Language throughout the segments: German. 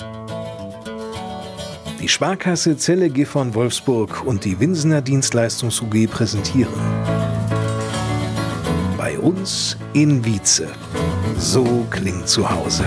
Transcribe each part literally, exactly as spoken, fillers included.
Die Sparkasse Zelle Gifhorn Wolfsburg und die Winsener Dienstleistungs U G präsentieren Bei uns in Wietze. So klingt zu Hause.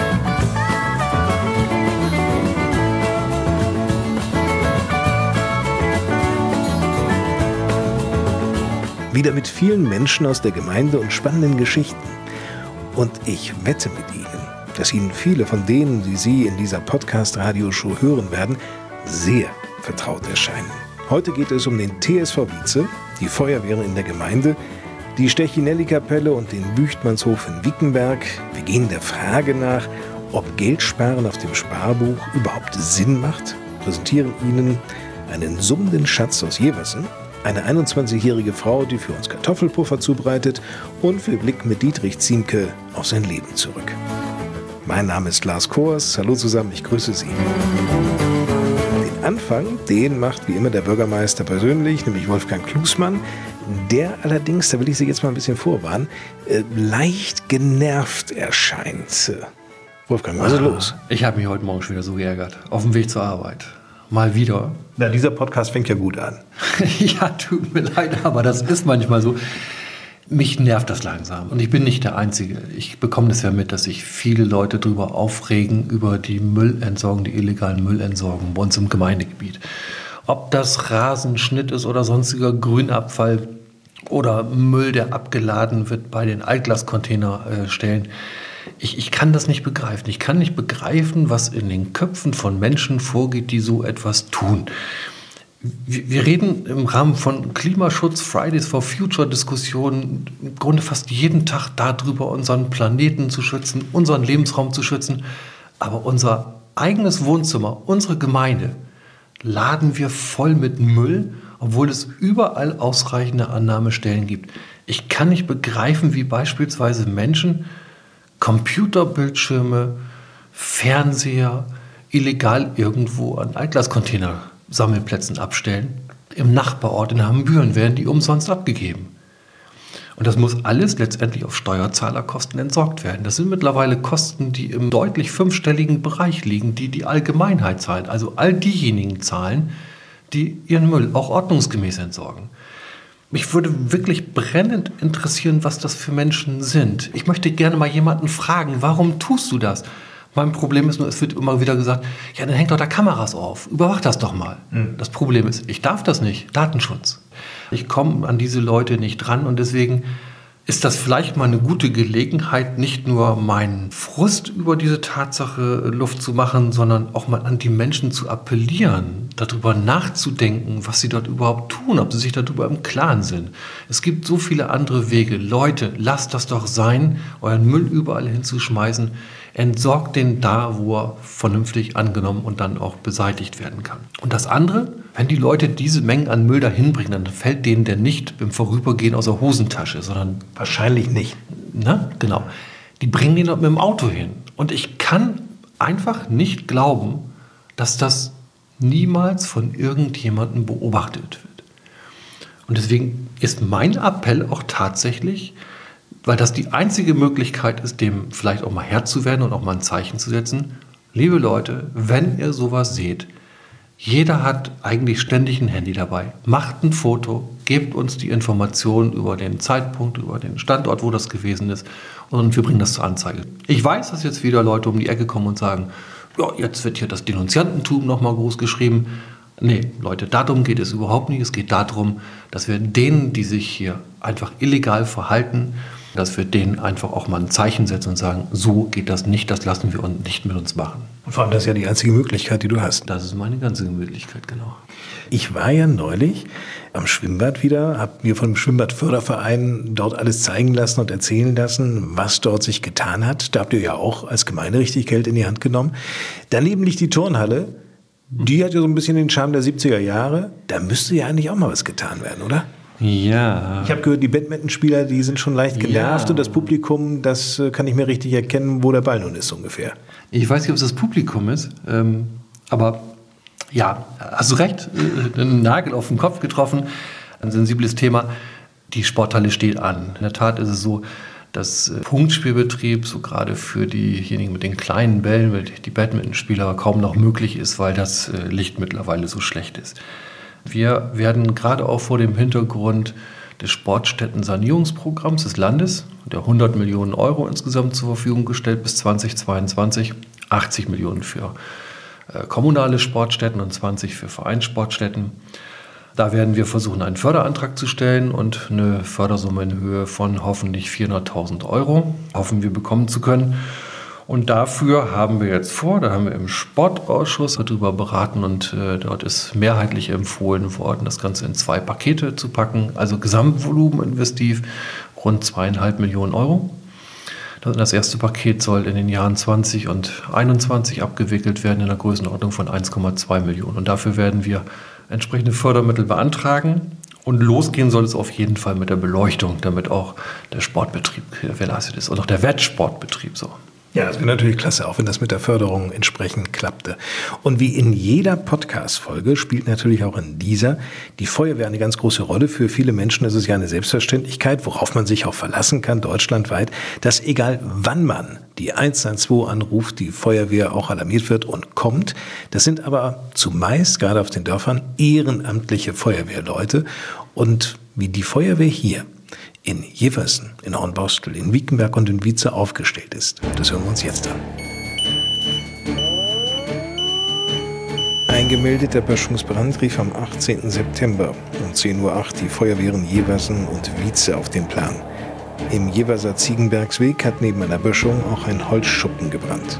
Wieder mit vielen Menschen aus der Gemeinde und spannenden Geschichten. Und ich wette mit Ihnen, dass Ihnen viele von denen, die Sie in dieser Podcast-Radioshow hören werden, sehr vertraut erscheinen. Heute geht es um den T S V Wietze, die Feuerwehren in der Gemeinde, die Stechinelli-Kapelle und den Büchtmannshof in Wickenberg. Wir gehen der Frage nach, ob Geldsparen auf dem Sparbuch überhaupt Sinn macht, präsentieren Ihnen einen summenden Schatz aus Jeversen, eine einundzwanzigjährige Frau, die für uns Kartoffelpuffer zubereitet, und wir blicken mit Dietrich Ziemke auf sein Leben zurück. Mein Name ist Lars Kors. Hallo zusammen, ich grüße Sie. Den Anfang, den macht wie immer der Bürgermeister persönlich, nämlich Wolfgang Klusmann. Der allerdings, da will ich Sie jetzt mal ein bisschen vorwarnen, äh, leicht genervt erscheint. Wolfgang, was ist los? Ich habe mich heute Morgen schon wieder so geärgert. Auf dem Weg zur Arbeit. Mal wieder. Na, dieser Podcast fängt ja gut an. Ja, tut mir leid, aber das ist manchmal so. Mich nervt das langsam. Und ich bin nicht der Einzige. Ich bekomme das ja mit, dass sich viele Leute darüber aufregen, über die Müllentsorgung, die illegalen Müllentsorgung bei uns im Gemeindegebiet. Ob das Rasenschnitt ist oder sonstiger Grünabfall oder Müll, der abgeladen wird bei den Altglascontainerstellen. Ich, ich kann das nicht begreifen. Ich kann nicht begreifen, was in den Köpfen von Menschen vorgeht, die so etwas tun. Wir reden im Rahmen von Klimaschutz, Fridays for Future Diskussionen im Grunde fast jeden Tag darüber, unseren Planeten zu schützen, unseren Lebensraum zu schützen. Aber unser eigenes Wohnzimmer, unsere Gemeinde, laden wir voll mit Müll, obwohl es überall ausreichende Annahmestellen gibt. Ich kann nicht begreifen, wie beispielsweise Menschen Computerbildschirme, Fernseher illegal irgendwo an Altglascontainer Sammelplätzen abstellen. Im Nachbarort in Hambüren werden die umsonst abgegeben. Und das muss alles letztendlich auf Steuerzahlerkosten entsorgt werden. Das sind mittlerweile Kosten, die im deutlich fünfstelligen Bereich liegen, die die Allgemeinheit zahlt. Also all diejenigen zahlen, die ihren Müll auch ordnungsgemäß entsorgen. Mich würde wirklich brennend interessieren, was das für Menschen sind. Ich möchte gerne mal jemanden fragen, warum tust du das? Mein Problem ist nur, es wird immer wieder gesagt, ja, dann hängt doch da Kameras auf, überwach das doch mal. Mhm. Das Problem ist, ich darf das nicht, Datenschutz. Ich komme an diese Leute nicht dran und deswegen ist das vielleicht mal eine gute Gelegenheit, nicht nur meinen Frust über diese Tatsache Luft zu machen, sondern auch mal an die Menschen zu appellieren, darüber nachzudenken, was sie dort überhaupt tun, ob sie sich darüber im Klaren sind. Es gibt so viele andere Wege. Leute, lasst das doch sein, euren Müll überall hinzuschmeißen. Entsorgt den da, wo er vernünftig angenommen und dann auch beseitigt werden kann. Und das andere, wenn die Leute diese Mengen an Müll dahin bringen, dann fällt denen der nicht beim Vorübergehen aus der Hosentasche, sondern wahrscheinlich nicht. Na, genau. Die bringen den dort mit dem Auto hin. Und ich kann einfach nicht glauben, dass das niemals von irgendjemandem beobachtet wird. Und deswegen ist mein Appell auch tatsächlich, weil das die einzige Möglichkeit ist, dem vielleicht auch mal Herr zu werden und auch mal ein Zeichen zu setzen. Liebe Leute, wenn ihr sowas seht, jeder hat eigentlich ständig ein Handy dabei. Macht ein Foto, gebt uns die Informationen über den Zeitpunkt, über den Standort, wo das gewesen ist und wir bringen das zur Anzeige. Ich weiß, dass jetzt wieder Leute um die Ecke kommen und sagen, ja, jetzt wird hier das Denunziantentum nochmal groß geschrieben. Nee, Leute, darum geht es überhaupt nicht. Es geht darum, dass wir denen, die sich hier einfach illegal verhalten, dass wir denen einfach auch mal ein Zeichen setzen und sagen, so geht das nicht, das lassen wir uns nicht mit uns machen. Und vor allem, das ist ja die einzige Möglichkeit, die du hast. Das ist meine ganze Möglichkeit, genau. Ich war ja neulich am Schwimmbad wieder, habe mir vom Schwimmbadförderverein dort alles zeigen lassen und erzählen lassen, was dort sich getan hat. Da habt ihr ja auch als Gemeinde richtig Geld in die Hand genommen. Daneben liegt die Turnhalle. Die hat ja so ein bisschen den Charme der siebziger Jahre. Da müsste ja eigentlich auch mal was getan werden, oder? Ja. Ich habe gehört, die Badmintonspieler, die sind schon leicht genervt ja. Und das Publikum, das kann ich mir richtig erkennen, wo der Ball nun ist ungefähr. Ich weiß nicht, ob es das Publikum ist, ähm, aber ja, hast du recht, äh, einen Nagel auf den Kopf getroffen, ein sensibles Thema. Die Sporthalle steht an. In der Tat ist es so, dass Punktspielbetrieb, so gerade für diejenigen mit den kleinen Bällen, die Badmintonspieler, kaum noch möglich ist, weil das Licht mittlerweile so schlecht ist. Wir werden gerade auch vor dem Hintergrund des Sportstätten-Sanierungsprogramms des Landes, der hundert Millionen Euro insgesamt zur Verfügung gestellt bis zweitausendzweiundzwanzig, achtzig Millionen für äh, kommunale Sportstätten und zwanzig für Vereinssportstätten. Da werden wir versuchen, einen Förderantrag zu stellen und eine Fördersumme in Höhe von hoffentlich vierhunderttausend Euro hoffen wir bekommen zu können. Und dafür haben wir jetzt vor, da haben wir im Sportausschuss darüber beraten und äh, dort ist mehrheitlich empfohlen worden, das Ganze in zwei Pakete zu packen. Also Gesamtvolumen investiv rund zweieinhalb Millionen Euro. Das erste Paket soll in den Jahren zwanzig und einundzwanzig abgewickelt werden in der Größenordnung von eins Komma zwei Millionen. Und dafür werden wir entsprechende Fördermittel beantragen. Und losgehen soll es auf jeden Fall mit der Beleuchtung, damit auch der Sportbetrieb gewährleistet ist und auch der Wettsportbetrieb so. Ja, das wäre natürlich klasse, auch wenn das mit der Förderung entsprechend klappte. Und wie in jeder Podcast-Folge spielt natürlich auch in dieser die Feuerwehr eine ganz große Rolle. Für viele Menschen ist es ja eine Selbstverständlichkeit, worauf man sich auch verlassen kann, deutschlandweit, dass egal wann man die eins eins zwei anruft, die Feuerwehr auch alarmiert wird und kommt. Das sind aber zumeist, gerade auf den Dörfern, ehrenamtliche Feuerwehrleute. Und wie die Feuerwehr hier in Jeversen, in Hornbostel, in Wiekenberg und in Wietze aufgestellt ist. Das hören wir uns jetzt an. Ein gemeldeter Böschungsbrand rief am achtzehnten September um zehn Uhr acht die Feuerwehren Jeversen und Wietze auf den Plan. Im Jeverser Ziegenbergsweg hat neben einer Böschung auch ein Holzschuppen gebrannt.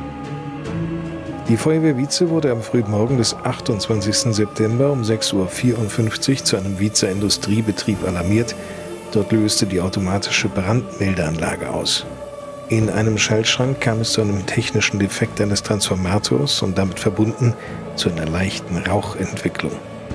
Die Feuerwehr Wietze wurde am frühen Morgen des achtundzwanzigsten September um sechs Uhr vierundfünfzig zu einem Wietzer Industriebetrieb alarmiert. Dort löste die automatische Brandmeldeanlage aus. In einem Schaltschrank kam es zu einem technischen Defekt eines Transformators und damit verbunden zu einer leichten Rauchentwicklung.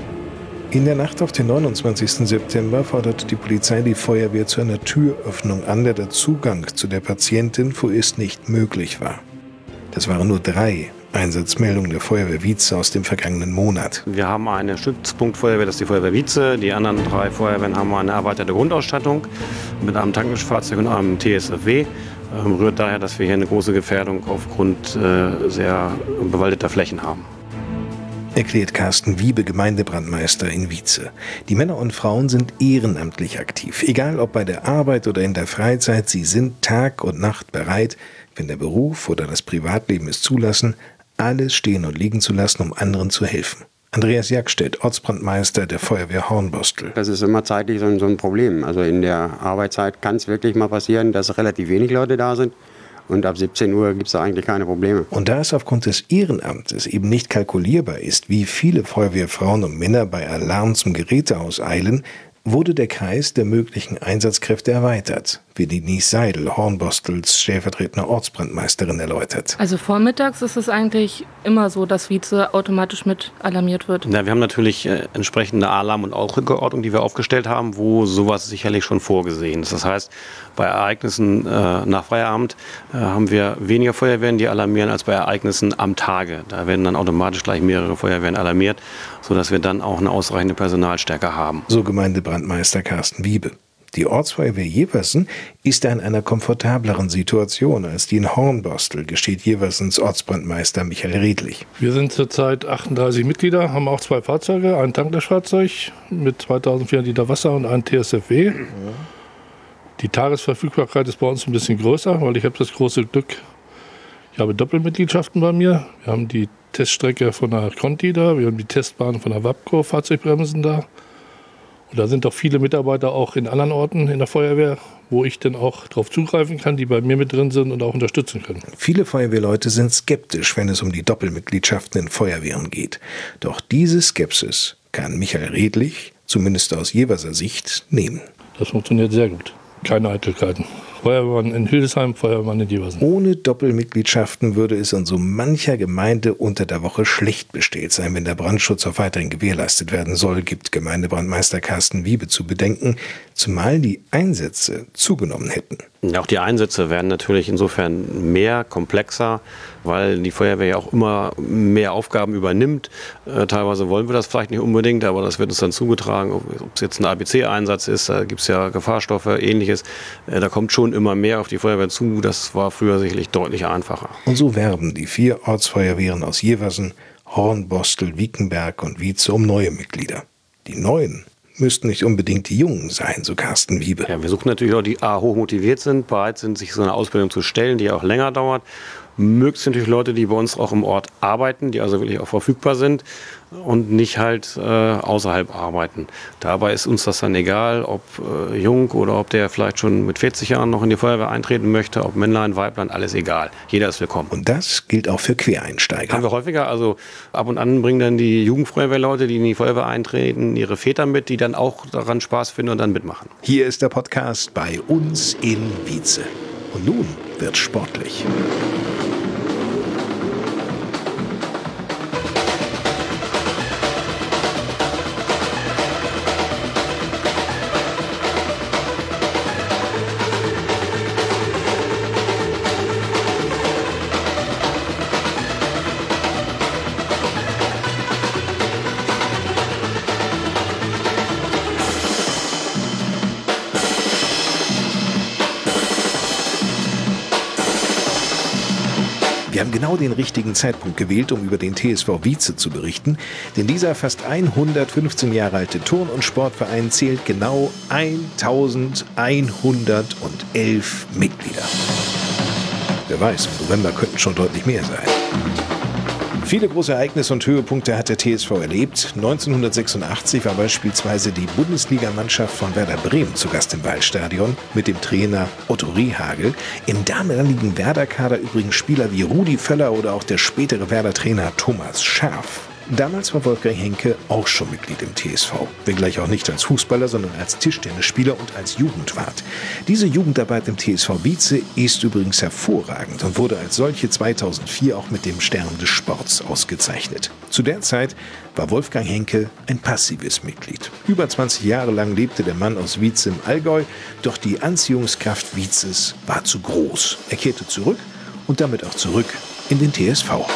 In der Nacht auf den neunundzwanzigsten September forderte die Polizei die Feuerwehr zu einer Türöffnung an, da der Zugang zu der Patientin vorerst nicht möglich war. Das waren nur drei Einsatzmeldungen der Feuerwehr Wietze aus dem vergangenen Monat. Wir haben eine Stützpunktfeuerwehr, das ist die Feuerwehr Wietze. Die anderen drei Feuerwehren haben eine erweiterte Grundausstattung mit einem Tankfahrzeug und einem T S F W. Ähm, rührt daher, dass wir hier eine große Gefährdung aufgrund äh, sehr bewaldeter Flächen haben. Erklärt Carsten Wiebe, Gemeindebrandmeister in Wietze. Die Männer und Frauen sind ehrenamtlich aktiv. Egal ob bei der Arbeit oder in der Freizeit, sie sind Tag und Nacht bereit, wenn der Beruf oder das Privatleben es zulassen, alles stehen und liegen zu lassen, um anderen zu helfen. Andreas Jackstedt, Ortsbrandmeister der Feuerwehr Hornbostel. Das ist immer zeitlich so ein, so ein Problem. Also in der Arbeitszeit kann es wirklich mal passieren, dass relativ wenig Leute da sind. Und ab siebzehn Uhr gibt es da eigentlich keine Probleme. Und da es aufgrund des Ehrenamtes eben nicht kalkulierbar ist, wie viele Feuerwehrfrauen und Männer bei Alarm zum Gerätehaus eilen, wurde der Kreis der möglichen Einsatzkräfte erweitert, wie Denise Seidel, Hornbostels stellvertretende Ortsbrandmeisterin, erläutert. Also vormittags ist es eigentlich immer so, dass Wietze automatisch mit alarmiert wird. Ja, wir haben natürlich äh, entsprechende Alarm- und Ausrückeordnung, die wir aufgestellt haben, wo sowas sicherlich schon vorgesehen ist. Das heißt, bei Ereignissen äh, nach Feierabend äh, haben wir weniger Feuerwehren, die alarmieren, als bei Ereignissen am Tage. Da werden dann automatisch gleich mehrere Feuerwehren alarmiert, sodass wir dann auch eine ausreichende Personalstärke haben. So Gemeindebrandmeister Carsten Wiebe. Die Ortsfeuerwehr Jeversen ist in einer komfortableren Situation als die in Hornbostel, gesteht Jeversens Ortsbrandmeister Michael Redlich. Wir sind zurzeit achtunddreißig Mitglieder, haben auch zwei Fahrzeuge, ein Tanklöschfahrzeug mit zweitausendvierhundert Liter Wasser und ein T S F W. Mhm. Die Tagesverfügbarkeit ist bei uns ein bisschen größer, weil ich habe das große Glück, ich habe Doppelmitgliedschaften bei mir. Wir haben die Teststrecke von der Conti da, wir haben die Testbahn von der Wapco, Fahrzeugbremsen da. Und da sind doch viele Mitarbeiter auch in anderen Orten in der Feuerwehr, wo ich dann auch darauf zugreifen kann, die bei mir mit drin sind und auch unterstützen können. Viele Feuerwehrleute sind skeptisch, wenn es um die Doppelmitgliedschaften in Feuerwehren geht. Doch diese Skepsis kann Michael Redlich, zumindest aus Jeverser Sicht, nehmen. Das funktioniert sehr gut. Keine Eitelkeiten. Feuerwehrmann in Hildesheim, Feuerwehrmann in Jeversen. Ohne Doppelmitgliedschaften würde es in so mancher Gemeinde unter der Woche schlecht bestellt sein, wenn der Brandschutz auch weiterhin gewährleistet werden soll, gibt Gemeindebrandmeister Carsten Wiebe zu bedenken, zumal die Einsätze zugenommen hätten. Ja, auch die Einsätze werden natürlich insofern mehr, komplexer, weil die Feuerwehr ja auch immer mehr Aufgaben übernimmt. Äh, teilweise wollen wir das vielleicht nicht unbedingt, aber das wird uns dann zugetragen. Ob es jetzt ein A B C-Einsatz ist, da gibt es ja Gefahrstoffe, ähnliches. Äh, da kommt schon immer mehr auf die Feuerwehr zu. Das war früher sicherlich deutlich einfacher. Und so werben die vier Ortsfeuerwehren aus Jeversen, Hornbostel, Wiekenberg und Wietze um neue Mitglieder. Die neuen müssten nicht unbedingt die Jungen sein, so Carsten Wiebe. Ja, wir suchen natürlich Leute, die A, hoch motiviert sind, bereit sind, sich so eine Ausbildung zu stellen, die auch länger dauert. Möglichst natürlich Leute, die bei uns auch im Ort arbeiten, die also wirklich auch verfügbar sind und nicht halt äh, außerhalb arbeiten. Dabei ist uns das dann egal, ob äh, jung oder ob der vielleicht schon mit vierzig Jahren noch in die Feuerwehr eintreten möchte, ob Männlein, Weiblein, alles egal. Jeder ist willkommen. Und das gilt auch für Quereinsteiger. Haben wir häufiger, also ab und an bringen dann die Jugendfeuerwehrleute, die in die Feuerwehr eintreten, ihre Väter mit, die dann auch daran Spaß finden und dann mitmachen. Hier ist der Podcast bei uns in Wietze. Und nun wird sportlich. Wir haben genau den richtigen Zeitpunkt gewählt, um über den T S V Wietze zu berichten, denn dieser fast hundertfünfzehn Jahre alte Turn- und Sportverein zählt genau eintausendeinhundertelf Mitglieder. Wer weiß, im November könnten schon deutlich mehr sein. Viele große Ereignisse und Höhepunkte hat der T S V erlebt. neunzehnhundertsechsundachtzig war beispielsweise die Bundesligamannschaft von Werder Bremen zu Gast im Waldstadion mit dem Trainer Otto Rehhagel. Im damaligen Werder-Kader übrigens Spieler wie Rudi Völler oder auch der spätere Werder-Trainer Thomas Schaaf. Damals war Wolfgang Henke auch schon Mitglied im T S V, wenngleich auch nicht als Fußballer, sondern als Tischtennisspieler und als Jugendwart. Diese Jugendarbeit im T S V Wietze ist übrigens hervorragend und wurde als solche zweitausendvier auch mit dem Stern des Sports ausgezeichnet. Zu der Zeit war Wolfgang Henke ein passives Mitglied. Über zwanzig Jahre lang lebte der Mann aus Wietze im Allgäu, doch die Anziehungskraft Wietzes war zu groß. Er kehrte zurück und damit auch zurück in den T S V.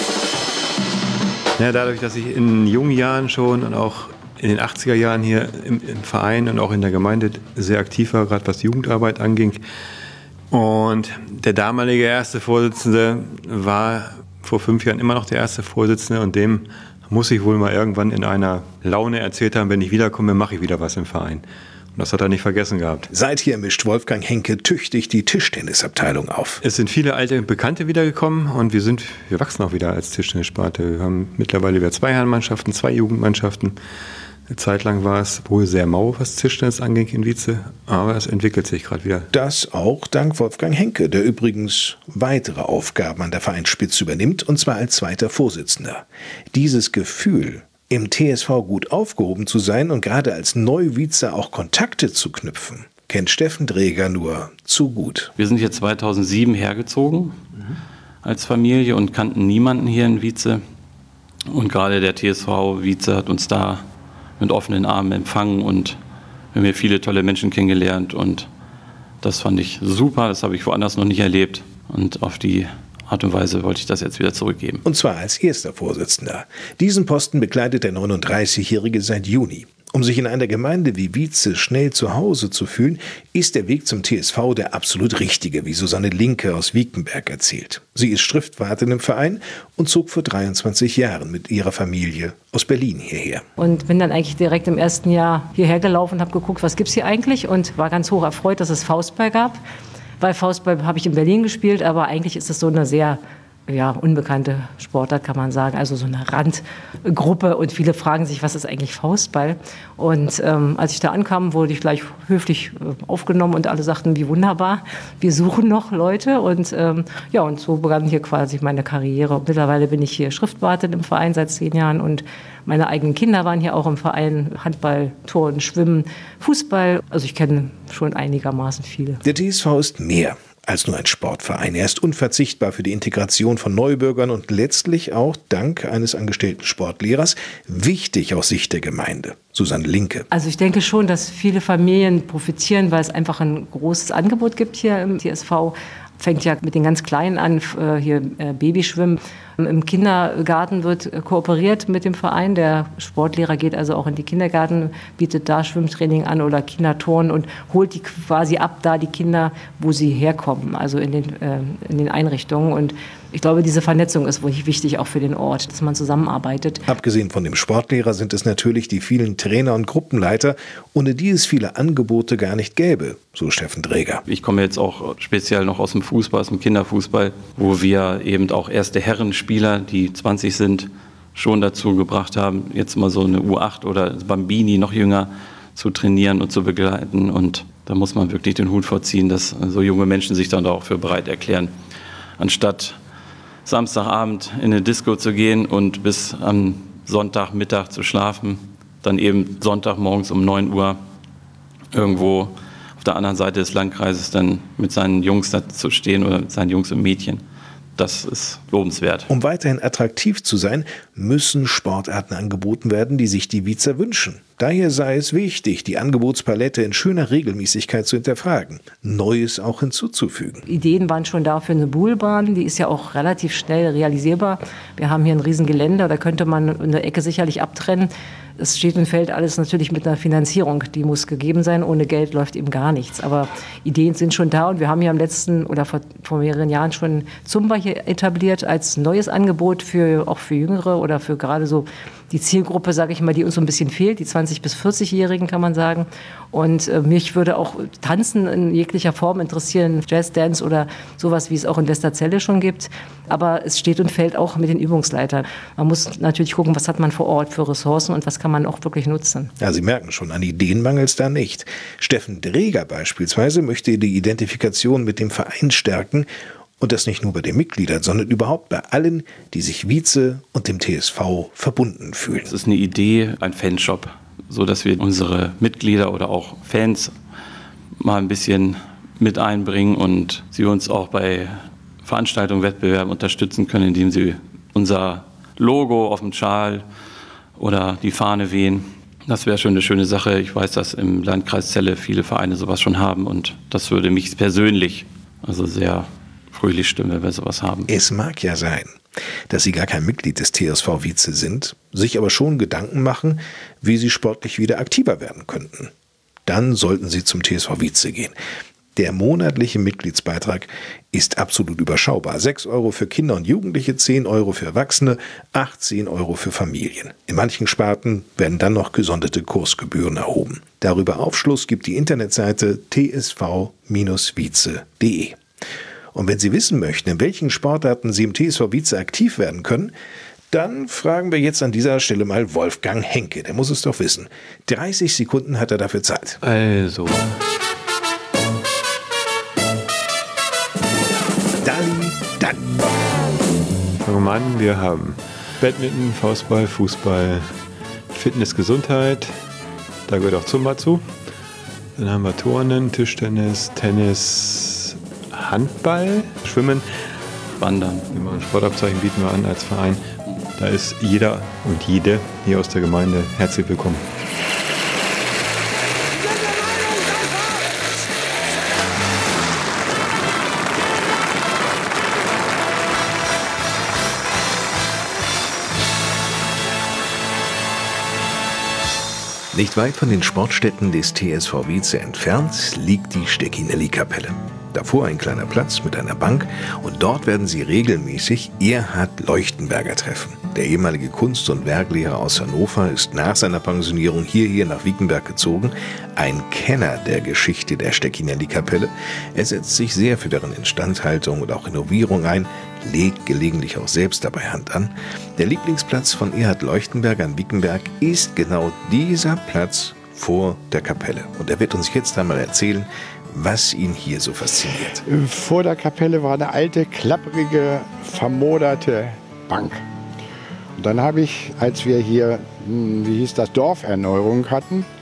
Ja, dadurch, dass ich in jungen Jahren schon und auch in den achtziger Jahren hier im, im Verein und auch in der Gemeinde sehr aktiv war, gerade was Jugendarbeit anging. Und der damalige erste Vorsitzende war vor fünf Jahren immer noch der erste Vorsitzende und dem muss ich wohl mal irgendwann in einer Laune erzählt haben, wenn ich wiederkomme, mache ich wieder was im Verein. Und das hat er nicht vergessen gehabt. Seither mischt Wolfgang Henke tüchtig die Tischtennisabteilung auf. Es sind viele alte Bekannte wiedergekommen und wir sind, wir wachsen auch wieder als Tischtennissparte. Wir haben mittlerweile wieder zwei Herrenmannschaften, zwei Jugendmannschaften. Eine Zeit lang war es wohl sehr mau, was Tischtennis anging in Wietze, aber es entwickelt sich gerade wieder. Das auch dank Wolfgang Henke, der übrigens weitere Aufgaben an der Vereinsspitze übernimmt, und zwar als zweiter Vorsitzender. Dieses Gefühl, im T S V gut aufgehoben zu sein und gerade als Neuwietzer auch Kontakte zu knüpfen, kennt Steffen Dräger nur zu gut. Wir sind hier zweitausendsieben hergezogen mhm. als Familie und kannten niemanden hier in Wietze. Und gerade der T S V Wietze hat uns da mit offenen Armen empfangen und wir haben hier viele tolle Menschen kennengelernt. Und das fand ich super, das habe ich woanders noch nicht erlebt. Und auf die Art und Weise wollte ich das jetzt wieder zurückgeben. Und zwar als erster Vorsitzender. Diesen Posten bekleidet der neununddreißigjährige seit Juni. Um sich in einer Gemeinde wie Wietze schnell zu Hause zu fühlen, ist der Weg zum T S V der absolut richtige, wie Susanne Linke aus Wiekenberg erzählt. Sie ist Schriftwartin im Verein und zog vor dreiundzwanzig Jahren mit ihrer Familie aus Berlin hierher. Und bin dann eigentlich direkt im ersten Jahr hierher gelaufen und habe geguckt, was gibt es hier eigentlich, und war ganz hoch erfreut, dass es Faustball gab. Weil Faustball habe ich in Berlin gespielt, aber eigentlich ist es so eine sehr ja, unbekannte Sportart, kann man sagen. Also so eine Randgruppe und viele fragen sich, was ist eigentlich Faustball? Und ähm, als ich da ankam, wurde ich gleich höflich äh, aufgenommen und alle sagten, wie wunderbar, wir suchen noch Leute. Und ähm, ja, und so begann hier quasi meine Karriere. Und mittlerweile bin ich hier Schriftwartin im Verein seit zehn Jahren und meine eigenen Kinder waren hier auch im Verein. Handball, Turnen, Schwimmen, Fußball. Also ich kenne schon einigermaßen viele. Der T S V ist mehr als nur ein Sportverein. Er ist unverzichtbar für die Integration von Neubürgern und letztlich auch dank eines angestellten Sportlehrers wichtig aus Sicht der Gemeinde. Susanne Linke. Also ich denke schon, dass viele Familien profitieren, weil es einfach ein großes Angebot gibt hier im T S V. Fängt ja mit den ganz Kleinen an, hier Babyschwimmen. Im Kindergarten wird kooperiert mit dem Verein. Der Sportlehrer geht also auch in die Kindergarten, bietet da Schwimmtraining an oder Kinderturnen und holt die quasi ab, da die Kinder, wo sie herkommen, also in den, äh, in den Einrichtungen. Und ich glaube, diese Vernetzung ist wirklich wichtig auch für den Ort, dass man zusammenarbeitet. Abgesehen von dem Sportlehrer sind es natürlich die vielen Trainer und Gruppenleiter, ohne die es viele Angebote gar nicht gäbe, so Steffen Dräger. Ich komme jetzt auch speziell noch aus dem Fußball, aus dem Kinderfußball, wo wir eben auch erste Herrenspieler, die zwanzig sind, schon dazu gebracht haben, jetzt mal so eine U acht oder Bambini noch jünger zu trainieren und zu begleiten. Und da muss man wirklich den Hut vorziehen, dass so junge Menschen sich dann auch für bereit erklären, anstatt Samstagabend in eine Disco zu gehen und bis am Sonntagmittag zu schlafen, dann eben Sonntagmorgens um neun Uhr irgendwo auf der anderen Seite des Landkreises dann mit seinen Jungs da zu stehen oder mit seinen Jungs und Mädchen. Das ist lobenswert. Um weiterhin attraktiv zu sein, müssen Sportarten angeboten werden, die sich die Vizer wünschen. Daher sei es wichtig, die Angebotspalette in schöner Regelmäßigkeit zu hinterfragen, Neues auch hinzuzufügen. Ideen waren schon da für eine Buhlbahn, die ist ja auch relativ schnell realisierbar. Wir haben hier ein Riesengelände, da könnte man eine Ecke sicherlich abtrennen. Es steht und fällt alles natürlich mit einer Finanzierung, die muss gegeben sein. Ohne Geld läuft eben gar nichts. Aber Ideen sind schon da und wir haben ja im letzten oder vor, vor mehreren Jahren schon Zumba hier etabliert als neues Angebot für auch für Jüngere oder für gerade so die Zielgruppe, sage ich mal, die uns so ein bisschen fehlt, die zwanzig- bis vierzig-Jährigen, kann man sagen. Und äh, mich würde auch Tanzen in jeglicher Form interessieren, Jazzdance oder sowas, wie es auch in Westerzelle schon gibt. Aber es steht und fällt auch mit den Übungsleitern. Man muss natürlich gucken, was hat man vor Ort für Ressourcen und was kann man auch wirklich nutzen. Ja, Sie merken schon, an Ideen mangelt es da nicht. Steffen Dräger beispielsweise möchte die Identifikation mit dem Verein stärken. Und das nicht nur bei den Mitgliedern, sondern überhaupt bei allen, die sich Vize und dem T S V verbunden fühlen. Es ist eine Idee, ein Fanshop, so dass wir unsere Mitglieder oder auch Fans mal ein bisschen mit einbringen und sie uns auch bei Veranstaltungen, Wettbewerben unterstützen können, indem sie unser Logo auf dem Schal oder die Fahne wehen. Das wäre schon eine schöne Sache. Ich weiß, dass im Landkreis Celle viele Vereine sowas schon haben und das würde mich persönlich also sehr fröhlich stimmen, wenn wir sowas haben. Es mag ja sein, dass Sie gar kein Mitglied des T S V Vize sind, sich aber schon Gedanken machen, wie Sie sportlich wieder aktiver werden könnten. Dann sollten Sie zum T S V Vize gehen. Der monatliche Mitgliedsbeitrag ist absolut überschaubar. sechs Euro für Kinder und Jugendliche, zehn Euro für Erwachsene, achtzehn Euro für Familien. In manchen Sparten werden dann noch gesonderte Kursgebühren erhoben. Darüber Aufschluss gibt die Internetseite t s v Bindestrich vize punkt de. Und wenn Sie wissen möchten, in welchen Sportarten Sie im T S V Vize aktiv werden können, dann fragen wir jetzt an dieser Stelle mal Wolfgang Henke. Der muss es doch wissen. dreißig Sekunden hat er dafür Zeit. Also. Dali, dann. Fangen wir mal an. Wir haben Badminton, Faustball, Fußball, Fitness, Gesundheit. Da gehört auch Zumba zu. Dann haben wir Turnen, Tischtennis, Tennis, Handball, Schwimmen, Wandern. Ein Sportabzeichen bieten wir an als Verein. Da ist jeder und jede hier aus der Gemeinde herzlich willkommen. Nicht weit von den Sportstätten des T S V Vize entfernt liegt die Stecinelli-Kapelle. Davor ein kleiner Platz mit einer Bank und dort werden Sie regelmäßig Erhard Leuchtenberger treffen. Der ehemalige Kunst- und Werklehrer aus Hannover ist nach seiner Pensionierung hierher nach Wiekenberg gezogen. Ein Kenner der Geschichte der Stecinelli-Kapelle. Er setzt sich sehr für deren Instandhaltung und auch Renovierung ein, legt gelegentlich auch selbst dabei Hand an. Der Lieblingsplatz von Erhard Leuchtenberger in Wiekenberg ist genau dieser Platz vor der Kapelle. Und er wird uns jetzt einmal erzählen, was ihn hier so fasziniert. Vor der Kapelle war eine alte, klapprige, vermoderte Bank. Und dann habe ich, als wir hier, wie hieß das, Dorferneuerung hatten,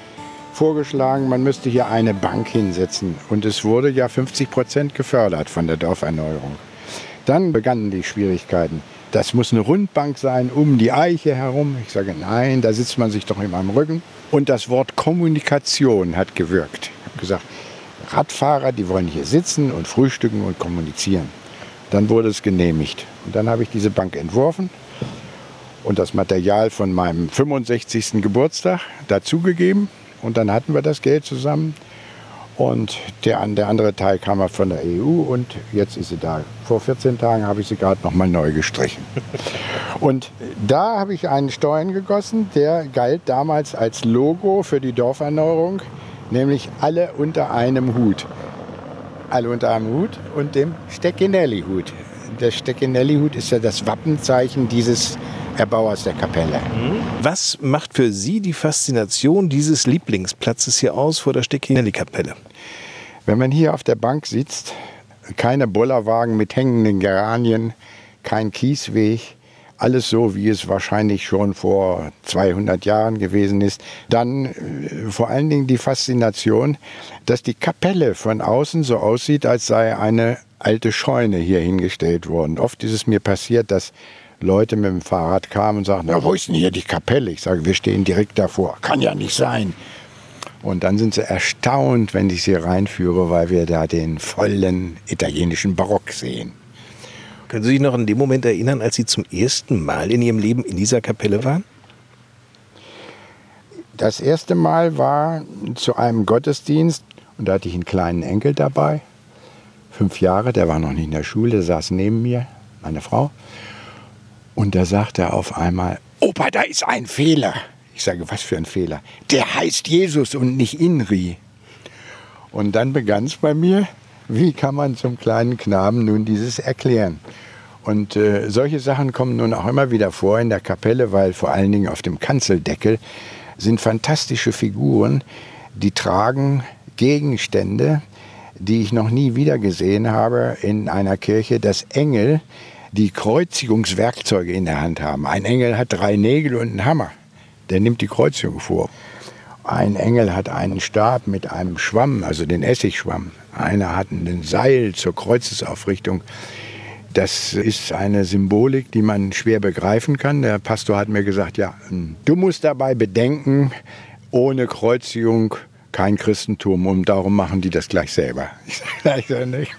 vorgeschlagen, man müsste hier eine Bank hinsetzen. Und es wurde ja fünfzig Prozent gefördert von der Dorferneuerung. Dann begannen die Schwierigkeiten. Das muss eine Rundbank sein, um die Eiche herum. Ich sage, nein, da sitzt man sich doch immer am Rücken. Und das Wort Kommunikation hat gewirkt. Ich habe gesagt, Radfahrer, die wollen hier sitzen und frühstücken und kommunizieren. Dann wurde es genehmigt. Und dann habe ich diese Bank entworfen und das Material von meinem fünfundsechzigsten Geburtstag dazugegeben. Und dann hatten wir das Geld zusammen. Und der, der andere Teil kam von der E U und jetzt ist sie da. Vor vierzehn Tagen habe ich sie gerade noch mal neu gestrichen. Und da habe ich einen Stein gegossen, der galt damals als Logo für die Dorferneuerung, nämlich alle unter einem Hut. Alle unter einem Hut und dem Stecchinelli-Hut. Der Stecchinelli-Hut ist ja das Wappenzeichen dieses Erbauers der Kapelle. Was macht für Sie die Faszination dieses Lieblingsplatzes hier aus vor der Stecchinelli-Kapelle? Wenn man hier auf der Bank sitzt, keine Bollerwagen mit hängenden Geranien, kein Kiesweg, alles so, wie es wahrscheinlich schon vor zweihundert Jahren gewesen ist, dann äh, vor allen Dingen die Faszination, dass die Kapelle von außen so aussieht, als sei eine alte Scheune hier hingestellt worden. Oft ist es mir passiert, dass Leute mit dem Fahrrad kamen und sagten, ja, wo ist denn hier die Kapelle? Ich sage, wir stehen direkt davor. Kann ja nicht sein. Und dann sind sie erstaunt, wenn ich sie reinführe, weil wir da den vollen italienischen Barock sehen. Können Sie sich noch an den Moment erinnern, als Sie zum ersten Mal in Ihrem Leben in dieser Kapelle waren? Das erste Mal war zu einem Gottesdienst und da hatte ich einen kleinen Enkel dabei. Fünf Jahre, der war noch nicht in der Schule, der saß neben mir, meine Frau. Und da sagte er auf einmal, Opa, da ist ein Fehler. Ich sage, was für ein Fehler? Der heißt Jesus und nicht Inri. Und dann begann es bei mir, wie kann man zum kleinen Knaben nun dieses erklären? Und äh, solche Sachen kommen nun auch immer wieder vor in der Kapelle, weil vor allen Dingen auf dem Kanzeldeckel sind fantastische Figuren, die tragen Gegenstände, die ich noch nie wieder gesehen habe in einer Kirche, dass Engel die Kreuzigungswerkzeuge in der Hand haben. Ein Engel hat drei Nägel und einen Hammer. Der nimmt die Kreuzigung vor. Ein Engel hat einen Stab mit einem Schwamm, also den Essigschwamm. Einer hat ein Seil zur Kreuzesaufrichtung. Das ist eine Symbolik, die man schwer begreifen kann. Der Pastor hat mir gesagt, ja, du musst dabei bedenken, ohne Kreuzigung kein Christentum. Und darum machen die das gleich selber. Ich sage nicht.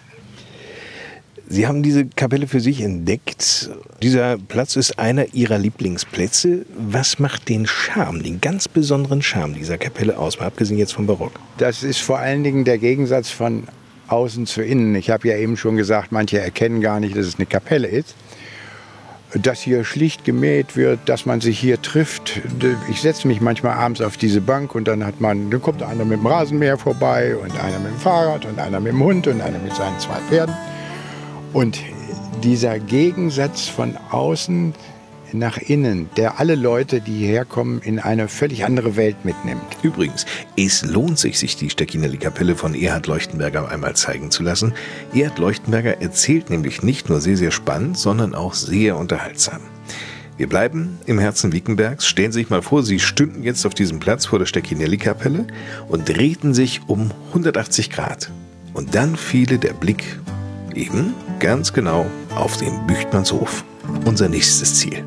Sie haben diese Kapelle für sich entdeckt. Dieser Platz ist einer Ihrer Lieblingsplätze. Was macht den Charme, den ganz besonderen Charme dieser Kapelle aus, mal abgesehen jetzt vom Barock? Das ist vor allen Dingen der Gegensatz von außen zu innen. Ich habe ja eben schon gesagt, manche erkennen gar nicht, dass es eine Kapelle ist. Dass hier schlicht gemäht wird, dass man sich hier trifft. Ich setze mich manchmal abends auf diese Bank und dann, hat man, dann kommt einer mit dem Rasenmäher vorbei und einer mit dem Fahrrad und einer mit dem Hund und einer mit seinen zwei Pferden. Und dieser Gegensatz von außen nach innen, der alle Leute, die hierher kommen, in eine völlig andere Welt mitnimmt. Übrigens, es lohnt sich, sich die Stecchinelli-Kapelle von Erhard Leuchtenberger einmal zeigen zu lassen. Erhard Leuchtenberger erzählt nämlich nicht nur sehr, sehr spannend, sondern auch sehr unterhaltsam. Wir bleiben im Herzen Wiekenbergs. Stellen Sie sich mal vor, Sie stünden jetzt auf diesem Platz vor der Stecchinelli-Kapelle und drehten sich um hundertachtzig Grad. Und dann fiele der Blick eben ganz genau auf den Büchtmannshof. Unser nächstes Ziel.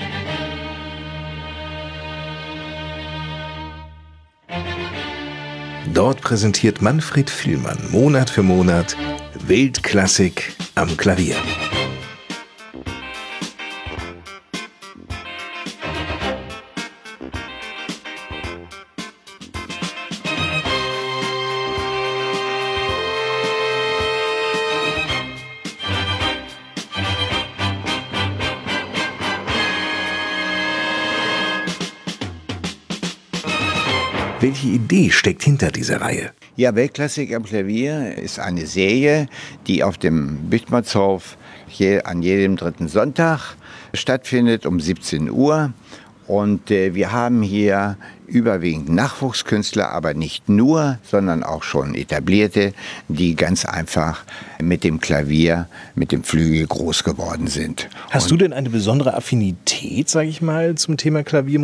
Dort präsentiert Manfred Vielmann Monat für Monat Weltklassik am Klavier. Welche Idee steckt hinter dieser Reihe? Ja, Weltklassik am Klavier ist eine Serie, die auf dem Büchtmannshof je, an jedem dritten Sonntag stattfindet um siebzehn Uhr. Und äh, wir haben hier überwiegend Nachwuchskünstler, aber nicht nur, sondern auch schon etablierte, die ganz einfach mit dem Klavier, mit dem Flügel groß geworden sind. Hast Und du denn eine besondere Affinität, sage ich mal, zum Thema Klaviermusik?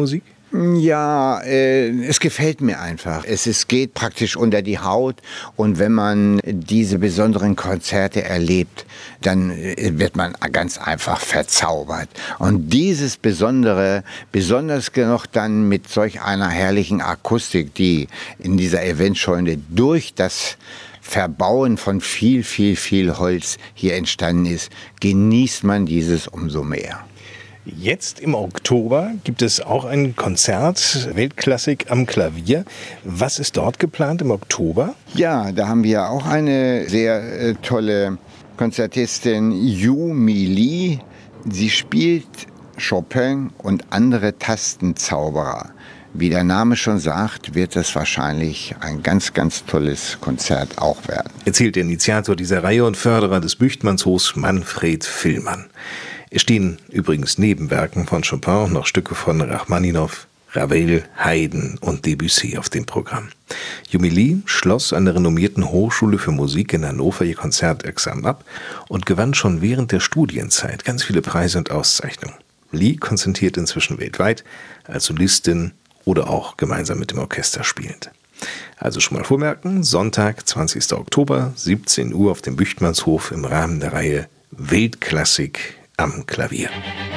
Ja, äh, es gefällt mir einfach. Es, es geht praktisch unter die Haut und wenn man diese besonderen Konzerte erlebt, dann äh, wird man ganz einfach verzaubert. Und dieses Besondere, besonders noch dann mit solch einer herrlichen Akustik, die in dieser Eventscheune durch das Verbauen von viel, viel, viel Holz hier entstanden ist, genießt man dieses umso mehr. Jetzt im Oktober gibt es auch ein Konzert, Weltklassik am Klavier. Was ist dort geplant im Oktober? Ja, da haben wir auch eine sehr äh, tolle Konzertistin, Yumi Lee. Sie spielt Chopin und andere Tastenzauberer. Wie der Name schon sagt, wird es wahrscheinlich ein ganz, ganz tolles Konzert auch werden. Erzählt der Initiator dieser Reihe und Förderer des Büchtmannshofs, Manfred Villmann. Es stehen übrigens neben Werken von Chopin noch Stücke von Rachmaninow, Ravel, Haydn und Debussy auf dem Programm. Yumi Lee schloss an der renommierten Hochschule für Musik in Hannover ihr Konzertexamen ab und gewann schon während der Studienzeit ganz viele Preise und Auszeichnungen. Lee konzertiert inzwischen weltweit als Solistin oder auch gemeinsam mit dem Orchester spielend. Also schon mal vormerken, Sonntag, zwanzigster Oktober, siebzehn Uhr auf dem Büchtmannshof im Rahmen der Reihe Weltklassik am Klavier.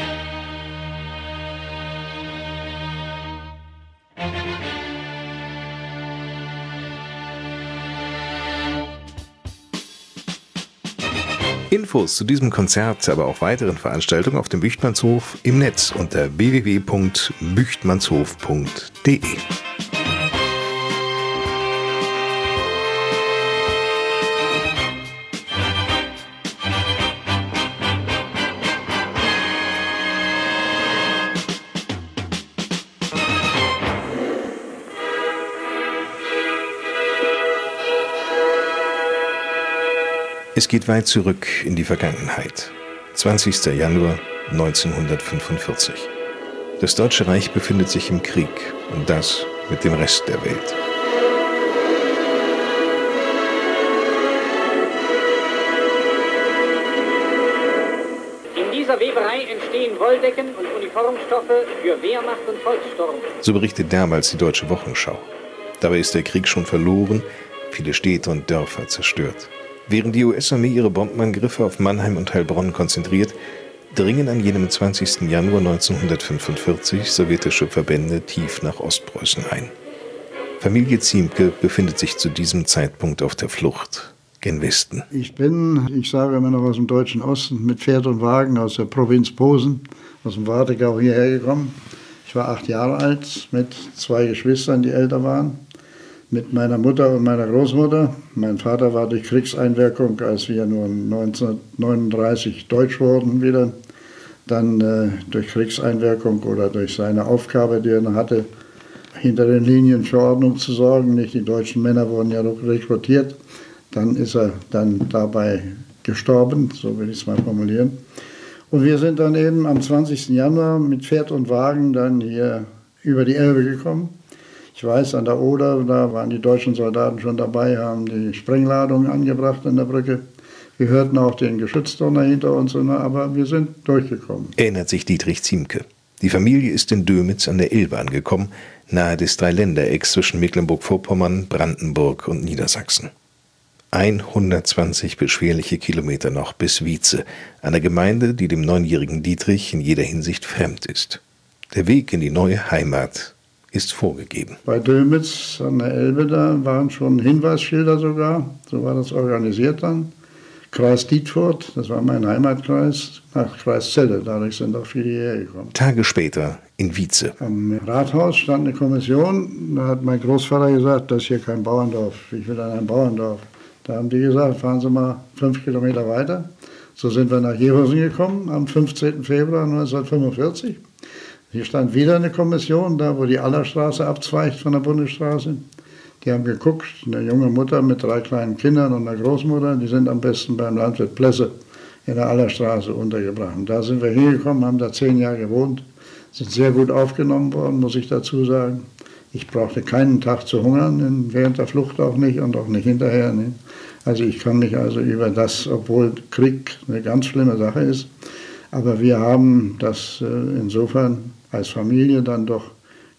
Infos zu diesem Konzert, aber auch weiteren Veranstaltungen auf dem Büchtmannshof im Netz unter w w w punkt büchtmannshof punkt d e. Es geht weit zurück in die Vergangenheit. zwanzigster Januar neunzehnhundertfünfundvierzig. Das Deutsche Reich befindet sich im Krieg und das mit dem Rest der Welt. In dieser Weberei entstehen Wolldecken und Uniformstoffe für Wehrmacht und Volkssturm. So berichtet damals die Deutsche Wochenschau. Dabei ist der Krieg schon verloren, viele Städte und Dörfer zerstört. Während die U S-Armee ihre Bombenangriffe auf Mannheim und Heilbronn konzentriert, dringen an jenem zwanzigsten Januar neunzehnhundertfünfundvierzig sowjetische Verbände tief nach Ostpreußen ein. Familie Ziemke befindet sich zu diesem Zeitpunkt auf der Flucht gen Westen. Ich bin, ich sage immer noch aus dem deutschen Osten, mit Pferd und Wagen aus der Provinz Posen, aus dem Warthegau hierher gekommen. Ich war acht Jahre alt mit zwei Geschwistern, die älter waren. Mit meiner Mutter und meiner Großmutter. Mein Vater war durch Kriegseinwirkung, als wir nur neunzehnhundertneununddreißig deutsch wurden wieder, dann äh, durch Kriegseinwirkung oder durch seine Aufgabe, die er hatte, hinter den Linien für Ordnung zu sorgen. Nicht die deutschen Männer wurden ja rekrutiert. Dann ist er dann dabei gestorben, so will ich es mal formulieren. Und wir sind dann eben am zwanzigsten Januar mit Pferd und Wagen dann hier über die Elbe gekommen. Ich weiß, an der Oder, da waren die deutschen Soldaten schon dabei, haben die Sprengladungen angebracht an der Brücke. Wir hörten auch den Geschützdonner hinter uns, aber wir sind durchgekommen. Erinnert sich Dietrich Ziemke. Die Familie ist in Dömitz an der Elbe angekommen, nahe des Dreiländerecks zwischen Mecklenburg-Vorpommern, Brandenburg und Niedersachsen. hundertzwanzig beschwerliche Kilometer noch bis Wietze, einer Gemeinde, die dem neunjährigen Dietrich in jeder Hinsicht fremd ist. Der Weg in die neue Heimat ist vorgegeben. Bei Dömitz an der Elbe, da waren schon Hinweisschilder sogar, so war das organisiert dann. Kreis Dietfurt, das war mein Heimatkreis, nach Kreis Celle, dadurch sind auch viele hierher gekommen. Tage später in Wietze. Am Rathaus stand eine Kommission, da hat mein Großvater gesagt, das ist hier kein Bauerndorf, ich will an ein Bauerndorf. Da haben die gesagt, fahren Sie mal fünf Kilometer weiter. So sind wir nach Jeversen gekommen am fünfzehnten Februar neunzehnhundertfünfundvierzig. Hier stand wieder eine Kommission, da wo die Allerstraße abzweigt von der Bundesstraße. Die haben geguckt, eine junge Mutter mit drei kleinen Kindern und einer Großmutter, die sind am besten beim Landwirt Plesse in der Allerstraße untergebracht. Und da sind wir hingekommen, haben da zehn Jahre gewohnt, sind sehr gut aufgenommen worden, muss ich dazu sagen. Ich brauchte keinen Tag zu hungern, während der Flucht auch nicht und auch nicht hinterher. Nicht. Also ich kann mich also über das, obwohl Krieg eine ganz schlimme Sache ist, aber wir haben das insofern als Familie dann doch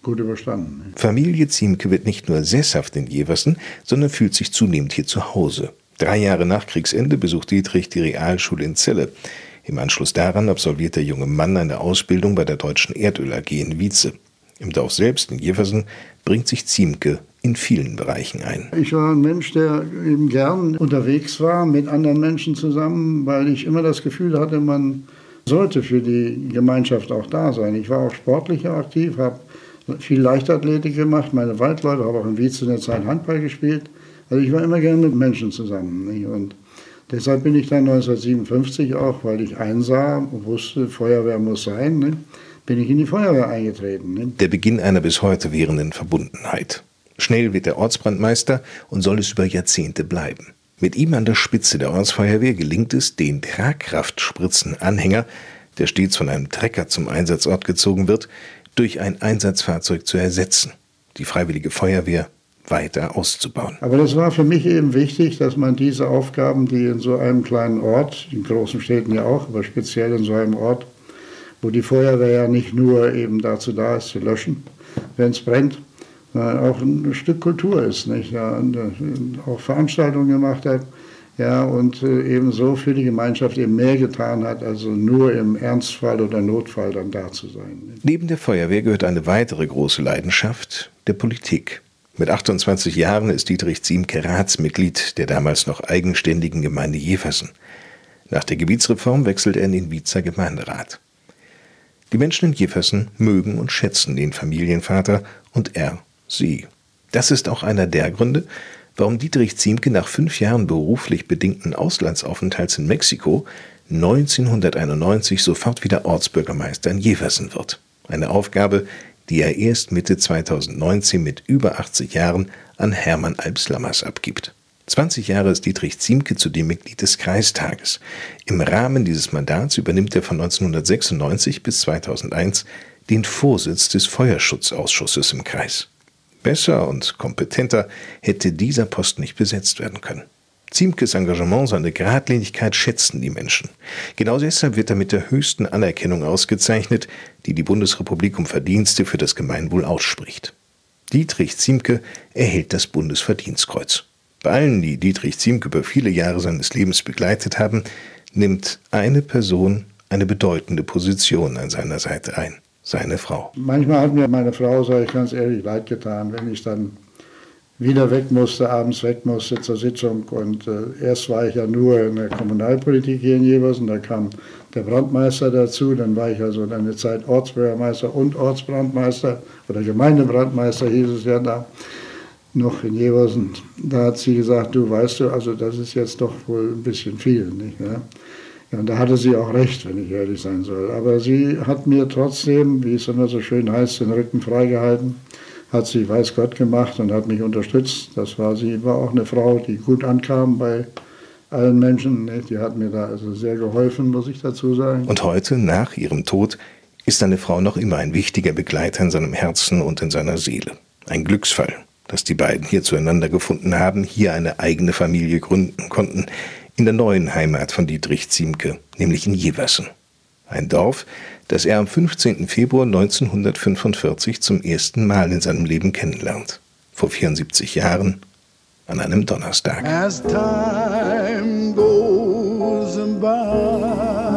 gut überstanden. Familie Ziemke wird nicht nur sesshaft in Jeversen, sondern fühlt sich zunehmend hier zu Hause. Drei Jahre nach Kriegsende besucht Dietrich die Realschule in Celle. Im Anschluss daran absolviert der junge Mann eine Ausbildung bei der Deutschen Erdöl A G in Wietze. Im Dorf selbst, in Jeversen, bringt sich Ziemke in vielen Bereichen ein. Ich war ein Mensch, der eben gern unterwegs war mit anderen Menschen zusammen, weil ich immer das Gefühl hatte, man sollte für die Gemeinschaft auch da sein. Ich war auch sportlich aktiv, habe viel Leichtathletik gemacht, meine Waldläufe, habe auch in Wietze eine Zeit Handball gespielt. Also ich war immer gern mit Menschen zusammen. Nicht? Und deshalb bin ich dann neunzehnhundertsiebenundfünfzig auch, weil ich einsah und wusste, Feuerwehr muss sein, nicht? Bin ich in die Feuerwehr eingetreten. Nicht? Der Beginn einer bis heute währenden Verbundenheit. Schnell wird er Ortsbrandmeister und soll es über Jahrzehnte bleiben. Mit ihm an der Spitze der Ortsfeuerwehr gelingt es, den Tragkraftspritzenanhänger, der stets von einem Trecker zum Einsatzort gezogen wird, durch ein Einsatzfahrzeug zu ersetzen, die Freiwillige Feuerwehr weiter auszubauen. Aber das war für mich eben wichtig, dass man diese Aufgaben, die in so einem kleinen Ort, in großen Städten ja auch, aber speziell in so einem Ort, wo die Feuerwehr ja nicht nur eben dazu da ist, zu löschen, wenn es brennt, sondern auch ein Stück Kultur ist, nicht? Ja, und, äh, auch Veranstaltungen gemacht hat, ja, und äh, ebenso für die Gemeinschaft eben mehr getan hat, also nur im Ernstfall oder Notfall dann da zu sein. Nicht? Neben der Feuerwehr gehört eine weitere große Leidenschaft, der Politik. Mit achtundzwanzig Jahren ist Dietrich Ziemke Ratsmitglied der damals noch eigenständigen Gemeinde Jeversen. Nach der Gebietsreform wechselt er in den Wietzer Gemeinderat. Die Menschen in Jeversen mögen und schätzen den Familienvater und er sie. Das ist auch einer der Gründe, warum Dietrich Ziemke nach fünf Jahren beruflich bedingten Auslandsaufenthalts in Mexiko neunzehnhunderteinundneunzig sofort wieder Ortsbürgermeister in Jeversen wird. Eine Aufgabe, die er erst Mitte zweitausendneunzehn mit über achtzig Jahren an Hermann Alps-Lammers abgibt. zwanzig Jahre ist Dietrich Ziemke zudem Mitglied des Kreistages. Im Rahmen dieses Mandats übernimmt er von neunzehnhundertsechsundneunzig bis zweitausendeins den Vorsitz des Feuerschutzausschusses im Kreis. Besser und kompetenter hätte dieser Posten nicht besetzt werden können. Ziemkes Engagement, seine Geradlinigkeit schätzen die Menschen. Genau deshalb wird er mit der höchsten Anerkennung ausgezeichnet, die die Bundesrepublik um Verdienste für das Gemeinwohl ausspricht. Dietrich Ziemke erhält das Bundesverdienstkreuz. Bei allen, die Dietrich Ziemke über viele Jahre seines Lebens begleitet haben, nimmt eine Person eine bedeutende Position an seiner Seite ein. Seine Frau. Manchmal hat mir meine Frau, sage ich ganz ehrlich, leid getan, wenn ich dann wieder weg musste, abends weg musste zur Sitzung. Und äh, erst war ich ja nur in der Kommunalpolitik hier in Jeversen, da kam der Brandmeister dazu, dann war ich also eine Zeit Ortsbürgermeister und Ortsbrandmeister oder Gemeindebrandmeister hieß es ja da, noch in Jeversen. Da hat sie gesagt, du weißt du, also das ist jetzt doch wohl ein bisschen viel, nicht, ja? Und da hatte sie auch recht, wenn ich ehrlich sein soll. Aber sie hat mir trotzdem, wie es immer so schön heißt, den Rücken freigehalten, hat sie weiß Gott gemacht und hat mich unterstützt. Das war sie, war auch eine Frau, die gut ankam bei allen Menschen. Die hat mir da also sehr geholfen, muss ich dazu sagen. Und heute, nach ihrem Tod, ist seine Frau noch immer ein wichtiger Begleiter in seinem Herzen und in seiner Seele. Ein Glücksfall, dass die beiden hier zueinander gefunden haben, hier eine eigene Familie gründen konnten, in der neuen Heimat von Dietrich Ziemke, nämlich in Jeversen. Ein Dorf, das er am fünfzehnten Februar neunzehnhundertfünfundvierzig zum ersten Mal in seinem Leben kennenlernt. Vor vierundsiebzig Jahren, an einem Donnerstag. As time goes by.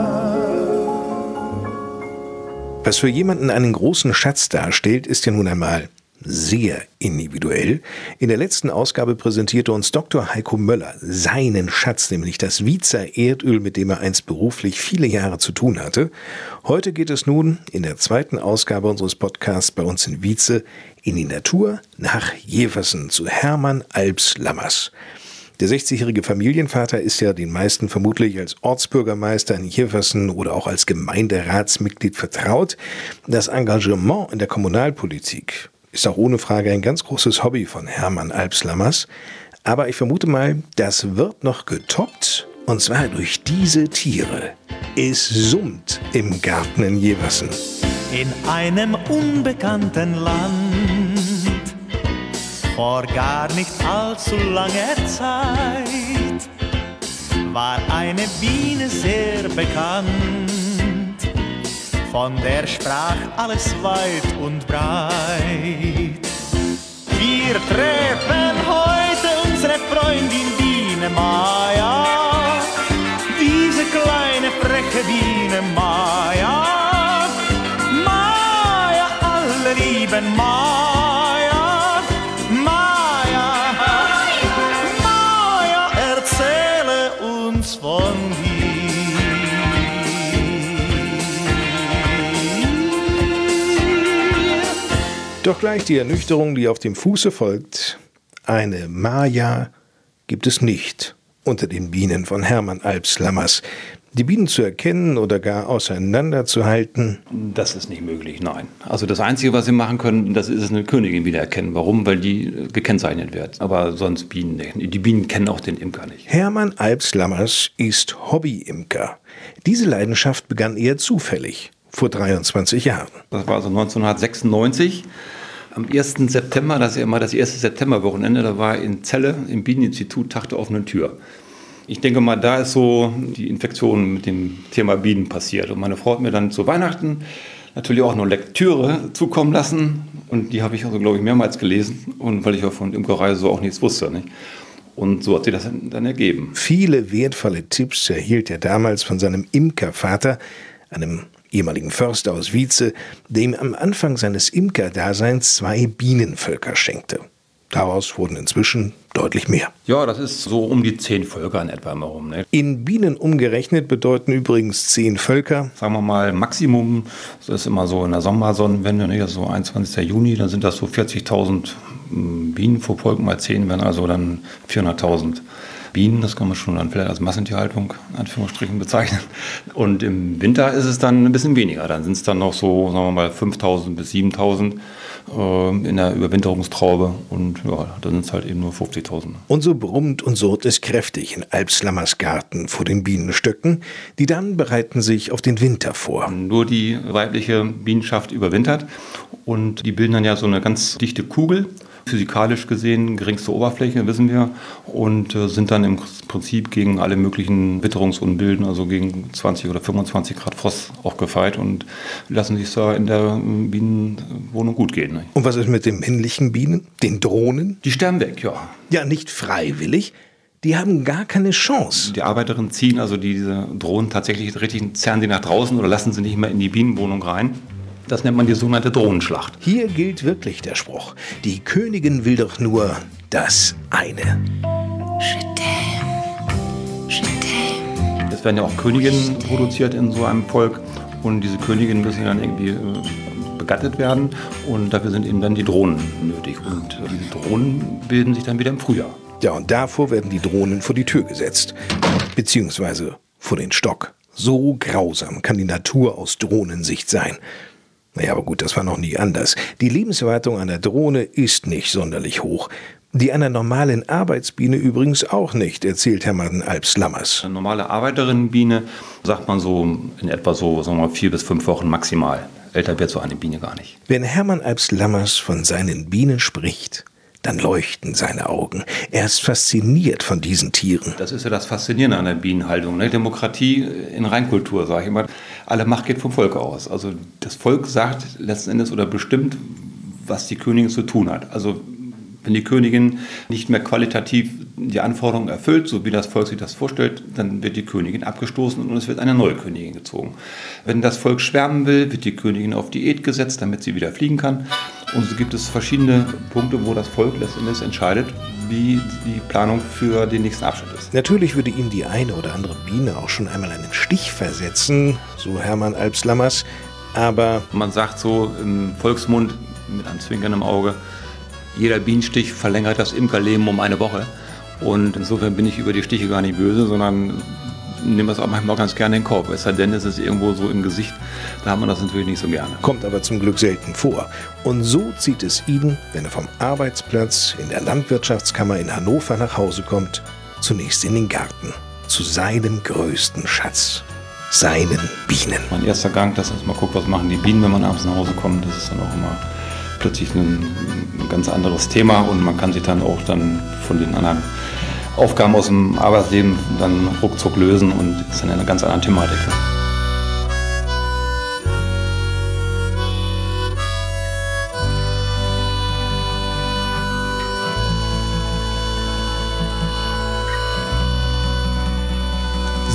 Was für jemanden einen großen Schatz darstellt, ist ja nun einmal sehr individuell. In der letzten Ausgabe präsentierte uns Doktor Heiko Möller seinen Schatz, nämlich das Wietzer Erdöl, mit dem er einst beruflich viele Jahre zu tun hatte. Heute geht es nun in der zweiten Ausgabe unseres Podcasts bei uns in Wietze in die Natur nach Jeversen zu Hermann Alps-Lammers. Der sechzigjährige Familienvater ist ja den meisten vermutlich als Ortsbürgermeister in Jeversen oder auch als Gemeinderatsmitglied vertraut. Das Engagement in der Kommunalpolitik ist auch ohne Frage ein ganz großes Hobby von Hermann Alps-Lammers. Aber ich vermute mal, das wird noch getoppt, und zwar durch diese Tiere. Es summt im Garten in Jeversen. In einem unbekannten Land, vor gar nicht allzu langer Zeit, war eine Biene sehr bekannt. von der sprach alles weit und breit. Wir treffen heute unsere Freundin Biene Maya, diese kleine freche Biene Maya. Maya, alle lieben Maya, Maya, Maya, erzähle uns von dir. Doch gleich die Ernüchterung, die auf dem Fuße folgt. Eine Maya gibt es nicht unter den Bienen von Hermann Alps Lammers. Die Bienen zu erkennen oder gar auseinanderzuhalten? Das ist nicht möglich, nein. Also das Einzige, was Sie machen können, das ist eine Königin wieder erkennen. Warum? Weil die gekennzeichnet wird. Aber sonst Bienen nicht. Die Bienen kennen auch den Imker nicht. Hermann Alps Lammers ist Hobby-Imker. Diese Leidenschaft begann eher zufällig, vor dreiundzwanzig Jahren. Das war also neunzehnhundertsechsundneunzig. Am ersten September, das ist ja immer das erste Septemberwochenende, da war in Celle im Bieneninstitut Tag der offenen Tür. Ich denke mal, da ist so die Infektion mit dem Thema Bienen passiert. Und meine Frau hat mir dann zu Weihnachten natürlich auch noch Lektüre zukommen lassen. Und die habe ich also, glaube ich, mehrmals gelesen. Und weil ich ja von Imkerei so auch nichts wusste. Nicht? Und so hat sich das dann ergeben. Viele wertvolle Tipps erhielt er damals von seinem Imkervater, einem ehemaligen Förster aus Wietze, der ihm am Anfang seines Imkerdaseins zwei Bienenvölker schenkte. Daraus wurden inzwischen deutlich mehr. Ja, das ist so um die zehn Völker in etwa immer rum. Ne? In Bienen umgerechnet bedeuten übrigens zehn Völker. Sagen wir mal Maximum, das ist immer so in der Sommersonnenwende, ne? Das ist so einundzwanzigster Juni, dann sind das so vierzigtausend Bienen pro Volk mal zehn, wären also dann vierhunderttausend Bienen. Das kann man schon dann vielleicht als Massentierhaltung in Anführungsstrichen bezeichnen. Und im Winter ist es dann ein bisschen weniger. Dann sind es dann noch so, sagen wir mal, fünftausend bis siebentausend äh, in der Überwinterungstraube. Und ja, dann sind es halt eben nur fünfzigtausend. Und so brummt und surrt es kräftig in Alps Lammers Garten vor den Bienenstöcken. Die dann bereiten sich auf den Winter vor. Nur die weibliche Bienenschaft überwintert. Und die bilden dann ja so eine ganz dichte Kugel. Physikalisch gesehen geringste Oberfläche, wissen wir, und äh, sind dann im Prinzip gegen alle möglichen Witterungsunbilden, also gegen zwanzig oder fünfundzwanzig Grad Frost auch gefeit und lassen sich da in der Bienenwohnung gut gehen. Ne? Und was ist mit den männlichen Bienen, den Drohnen? Die sterben weg, ja. Ja, nicht freiwillig. Die haben gar keine Chance. Die Arbeiterinnen ziehen also diese Drohnen tatsächlich richtig, zerren sie nach draußen oder lassen sie nicht mehr in die Bienenwohnung rein. Das nennt man die sogenannte Drohnenschlacht. Hier gilt wirklich der Spruch: Die Königin will doch nur das eine. Es werden ja auch Königinnen produziert in so einem Volk. Und diese Königinnen müssen dann irgendwie äh, begattet werden. Und dafür sind eben dann die Drohnen nötig. Und äh, diese Drohnen bilden sich dann wieder im Frühjahr. Ja, und davor werden die Drohnen vor die Tür gesetzt. Beziehungsweise vor den Stock. So grausam kann die Natur aus Drohnensicht sein. Naja, aber gut, das war noch nie anders. Die Lebenserwartung einer Drohne ist nicht sonderlich hoch. Die einer normalen Arbeitsbiene übrigens auch nicht, erzählt Hermann Alps Lammers. Eine normale Arbeiterinnenbiene, sagt man so in etwa so, sagen wir mal, vier bis fünf Wochen maximal. Älter wird so eine Biene gar nicht. Wenn Hermann Alps Lammers von seinen Bienen spricht, dann leuchten seine Augen. Er ist fasziniert von diesen Tieren. Das ist ja das Faszinierende an der Bienenhaltung. Ne? Demokratie in Reinkultur, sage ich immer. Alle Macht geht vom Volk aus. Also das Volk sagt letzten Endes oder bestimmt, was die Königin zu tun hat. Also wenn die Königin nicht mehr qualitativ die Anforderungen erfüllt, so wie das Volk sich das vorstellt, dann wird die Königin abgestoßen und es wird eine neue Königin gezogen. Wenn das Volk schwärmen will, wird die Königin auf Diät gesetzt, damit sie wieder fliegen kann. Und so gibt es verschiedene Punkte, wo das Volk letztendlich entscheidet, wie die Planung für den nächsten Abschnitt ist. Natürlich würde ihm die eine oder andere Biene auch schon einmal einen Stich versetzen, so Hermann Alps Lammers, aber man sagt so im Volksmund mit einem zwinkernden Auge, jeder Bienenstich verlängert das Imkerleben um eine Woche. Und insofern bin ich über die Stiche gar nicht böse, sondern nehme das auch manchmal ganz gerne in den Korb. Es sei denn, es ist irgendwo so im Gesicht, da hat man das natürlich nicht so gerne. Kommt aber zum Glück selten vor. Und so zieht es ihn, wenn er vom Arbeitsplatz in der Landwirtschaftskammer in Hannover nach Hause kommt, zunächst in den Garten, zu seinem größten Schatz, seinen Bienen. Mein erster Gang, das ist mal gucken, was machen die Bienen, wenn man abends nach Hause kommt. Das ist dann auch immer plötzlich ein, ein ganz anderes Thema und man kann sich dann auch dann von den anderen Aufgaben aus dem Arbeitsleben dann ruckzuck lösen und ist dann eine ganz andere Thematik.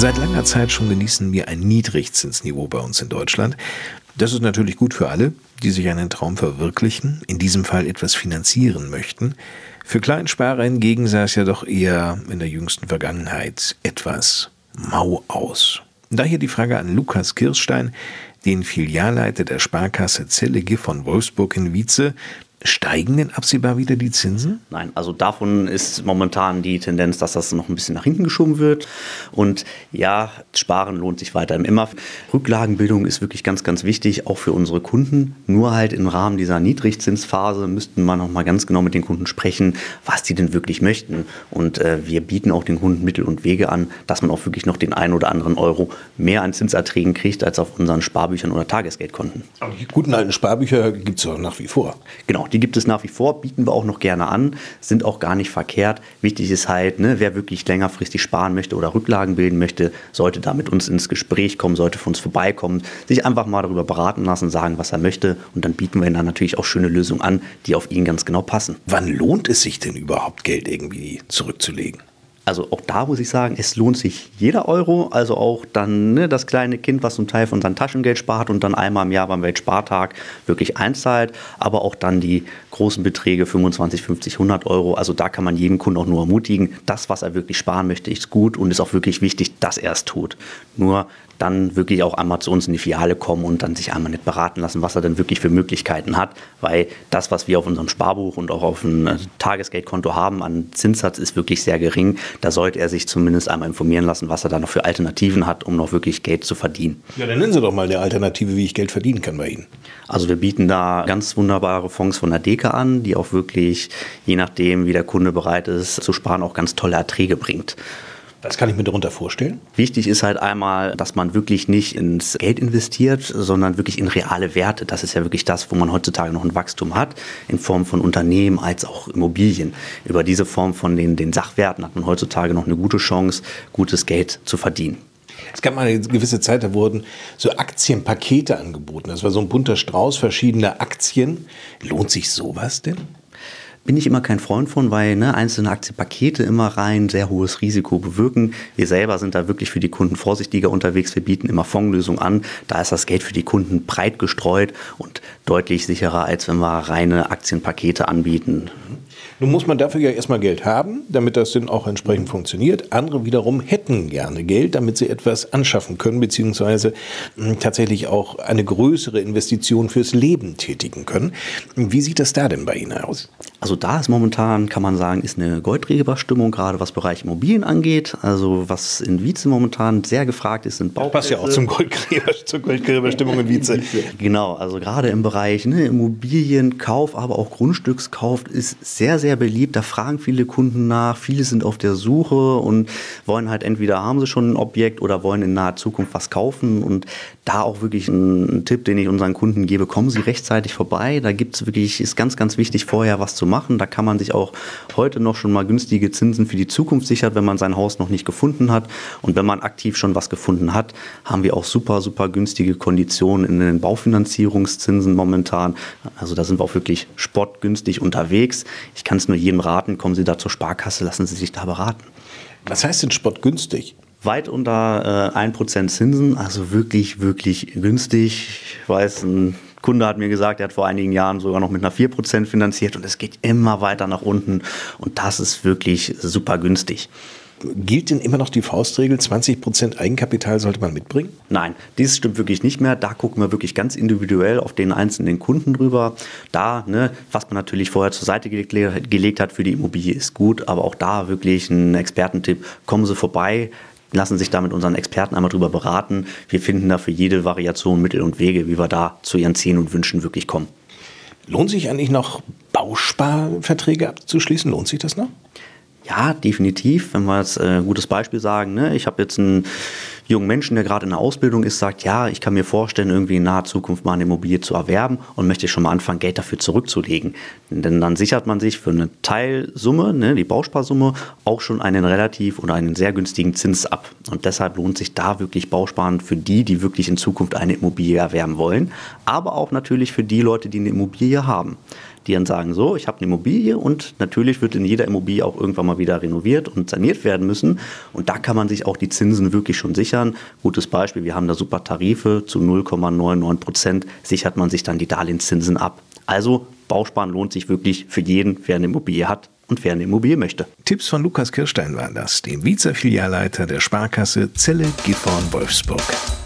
Seit langer Zeit schon genießen wir ein Niedrigzinsniveau bei uns in Deutschland. Das ist natürlich gut für alle, die sich einen Traum verwirklichen, in diesem Fall etwas finanzieren möchten. Für Kleinsparer hingegen sah es ja doch eher in der jüngsten Vergangenheit etwas mau aus. Daher die Frage an Lukas Kirstein, den Filialleiter der Sparkasse Zelle-G von Wolfsburg in Wietze. Steigen denn absehbar wieder die Zinsen? Nein, also davon ist momentan die Tendenz, dass das noch ein bisschen nach hinten geschoben wird. Und ja, Sparen lohnt sich weiterhin immer. Rücklagenbildung ist wirklich ganz, ganz wichtig, auch für unsere Kunden. Nur halt im Rahmen dieser Niedrigzinsphase müssten wir noch mal ganz genau mit den Kunden sprechen, was die denn wirklich möchten. Und äh, wir bieten auch den Kunden Mittel und Wege an, dass man auch wirklich noch den einen oder anderen Euro mehr an Zinserträgen kriegt, als auf unseren Sparbüchern oder Tagesgeldkonten. Aber die guten alten Sparbücher gibt es doch nach wie vor. Genau. Die gibt es nach wie vor, bieten wir auch noch gerne an, sind auch gar nicht verkehrt. Wichtig ist halt, ne, wer wirklich längerfristig sparen möchte oder Rücklagen bilden möchte, sollte da mit uns ins Gespräch kommen, sollte für uns vorbeikommen, sich einfach mal darüber beraten lassen, sagen, was er möchte. Und dann bieten wir ihm dann natürlich auch schöne Lösungen an, die auf ihn ganz genau passen. Wann lohnt es sich denn überhaupt, Geld irgendwie zurückzulegen? Also auch da muss ich sagen, es lohnt sich jeder Euro, also auch dann ne, das kleine Kind, was einen Teil von seinem Taschengeld spart und dann einmal im Jahr beim Weltspartag wirklich einzahlt, aber auch dann die großen Beträge fünfundzwanzig, fünfzig, hundert Euro, also da kann man jeden Kunden auch nur ermutigen, das, was er wirklich sparen möchte, ist gut und ist auch wirklich wichtig, dass er es tut. Nur dann wirklich auch einmal zu uns in die Filiale kommen und dann sich einmal nicht beraten lassen, was er denn wirklich für Möglichkeiten hat, weil das, was wir auf unserem Sparbuch und auch auf dem Tagesgeldkonto haben an Zinssatz, ist wirklich sehr gering. Da sollte er sich zumindest einmal informieren lassen, was er da noch für Alternativen hat, um noch wirklich Geld zu verdienen. Ja, dann nennen Sie doch mal eine Alternative, wie ich Geld verdienen kann bei Ihnen. Also wir bieten da ganz wunderbare Fonds von der Deka an, die auch wirklich, je nachdem, wie der Kunde bereit ist zu sparen, auch ganz tolle Erträge bringt. Was kann ich mir darunter vorstellen? Wichtig ist halt einmal, dass man wirklich nicht ins Geld investiert, sondern wirklich in reale Werte. Das ist ja wirklich das, wo man heutzutage noch ein Wachstum hat, in Form von Unternehmen als auch Immobilien. Über diese Form von den, den Sachwerten hat man heutzutage noch eine gute Chance, gutes Geld zu verdienen. Es gab mal eine gewisse Zeit, da wurden so Aktienpakete angeboten. Das war so ein bunter Strauß verschiedener Aktien. Lohnt sich sowas denn? Bin ich immer kein Freund von, weil ne, einzelne Aktienpakete immer rein sehr hohes Risiko bewirken. Wir selber sind da wirklich für die Kunden vorsichtiger unterwegs. Wir bieten immer Fondslösungen an. Da ist das Geld für die Kunden breit gestreut und deutlich sicherer, als wenn wir reine Aktienpakete anbieten. Nun muss man dafür ja erstmal Geld haben, damit das dann auch entsprechend funktioniert. Andere wiederum hätten gerne Geld, damit sie etwas anschaffen können, beziehungsweise mh, tatsächlich auch eine größere Investition fürs Leben tätigen können. Wie sieht das da denn bei Ihnen aus? Also da ist momentan, kann man sagen, ist eine Goldgräberstimmung, gerade was Bereich Immobilien angeht. Also was in Wietze momentan sehr gefragt ist, sind Bauplätze. Das passt ja auch zum Goldgräber, zur Goldgräberstimmung in Wietze. Genau, also gerade im Bereich ne, Immobilienkauf, aber auch Grundstückskauf ist sehr, sehr beliebt. Da fragen viele Kunden nach. Viele sind auf der Suche und wollen halt entweder haben sie schon ein Objekt oder wollen in naher Zukunft was kaufen. Und da auch wirklich ein, ein Tipp, den ich unseren Kunden gebe, kommen Sie rechtzeitig vorbei. Da gibt es wirklich, ist ganz, ganz wichtig, vorher was zu machen. Da kann man sich auch heute noch schon mal günstige Zinsen für die Zukunft sichern, wenn man sein Haus noch nicht gefunden hat. Und wenn man aktiv schon was gefunden hat, haben wir auch super, super günstige Konditionen in den Baufinanzierungszinsen momentan. Also da sind wir auch wirklich spottgünstig unterwegs. Ich kann es nur jedem raten, kommen Sie da zur Sparkasse, lassen Sie sich da beraten. Was heißt denn spottgünstig? Weit unter äh, ein Prozent Zinsen, also wirklich, wirklich günstig. Ich weiß, ein Kunde hat mir gesagt, er hat vor einigen Jahren sogar noch mit einer vier Prozent finanziert und es geht immer weiter nach unten und das ist wirklich super günstig. Gilt denn immer noch die Faustregel, zwanzig Prozent Eigenkapital sollte man mitbringen? Nein, dies stimmt wirklich nicht mehr. Da gucken wir wirklich ganz individuell auf den einzelnen Kunden drüber. Da, ne, was man natürlich vorher zur Seite gelegt, gelegt hat für die Immobilie, ist gut, aber auch da wirklich ein Expertentipp, kommen Sie vorbei, lassen sich da mit unseren Experten einmal drüber beraten. Wir finden da für jede Variation Mittel und Wege, wie wir da zu Ihren Zielen und Wünschen wirklich kommen. Lohnt sich eigentlich noch, Bausparverträge abzuschließen? Lohnt sich das noch? Ja, definitiv. Wenn wir jetzt ein äh, gutes Beispiel sagen, ne? Ich habe jetzt einen jungen Menschen, der gerade in der Ausbildung ist, sagt, ja, ich kann mir vorstellen, irgendwie in naher Zukunft mal eine Immobilie zu erwerben und möchte schon mal anfangen, Geld dafür zurückzulegen. Denn dann sichert man sich für eine Teilsumme, ne, die Bausparsumme, auch schon einen relativ oder einen sehr günstigen Zins ab. Und deshalb lohnt sich da wirklich Bausparen für die, die wirklich in Zukunft eine Immobilie erwerben wollen, aber auch natürlich für die Leute, die eine Immobilie haben. die dann sagen, so, ich habe eine Immobilie und natürlich wird in jeder Immobilie auch irgendwann mal wieder renoviert und saniert werden müssen. Und da kann man sich auch die Zinsen wirklich schon sichern. Gutes Beispiel, wir haben da super Tarife, zu null Komma neunundneunzig Prozent sichert man sich dann die Darlehenszinsen ab. Also Bausparen lohnt sich wirklich für jeden, wer eine Immobilie hat und wer eine Immobilie möchte. Tipps von Lukas Kirstein waren das, dem Vize-Filialleiter der Sparkasse Celle-Gifhorn-Wolfsburg.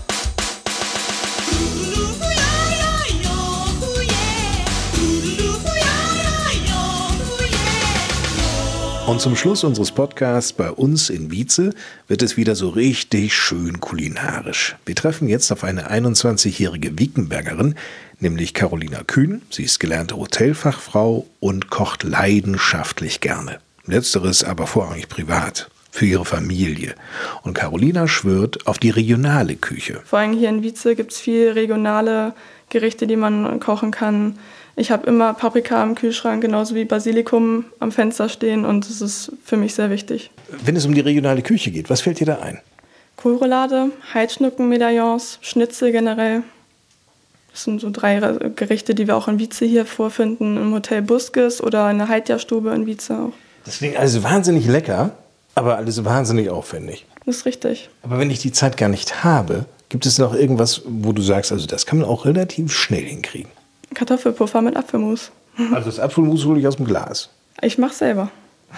Und zum Schluss unseres Podcasts bei uns in Vize wird es wieder so richtig schön kulinarisch. Wir treffen jetzt auf eine einundzwanzigjährige Wiekenbergerin, nämlich Carolina Kühn. Sie ist gelernte Hotelfachfrau und kocht leidenschaftlich gerne. Letzteres aber vorrangig privat, für ihre Familie. Und Carolina schwört auf die regionale Küche. Vor allem hier in Vize gibt es viele regionale Gerichte, die man kochen kann. Ich habe immer Paprika im Kühlschrank, genauso wie Basilikum am Fenster stehen und das ist für mich sehr wichtig. Wenn es um die regionale Küche geht, was fällt dir da ein? Kohlroulade, Heidschnucken-Medaillons, Schnitzel generell. Das sind so drei Gerichte, die wir auch in Vize hier vorfinden, im Hotel Buskes oder in der Heidja-Stube in Vize auch. Das klingt alles wahnsinnig lecker, aber alles wahnsinnig aufwendig. Das ist richtig. Aber wenn ich die Zeit gar nicht habe, gibt es noch irgendwas, wo du sagst, also das kann man auch relativ schnell hinkriegen? Kartoffelpuffer mit Apfelmus. Also das Apfelmus hole ich aus dem Glas. Ich mache selber.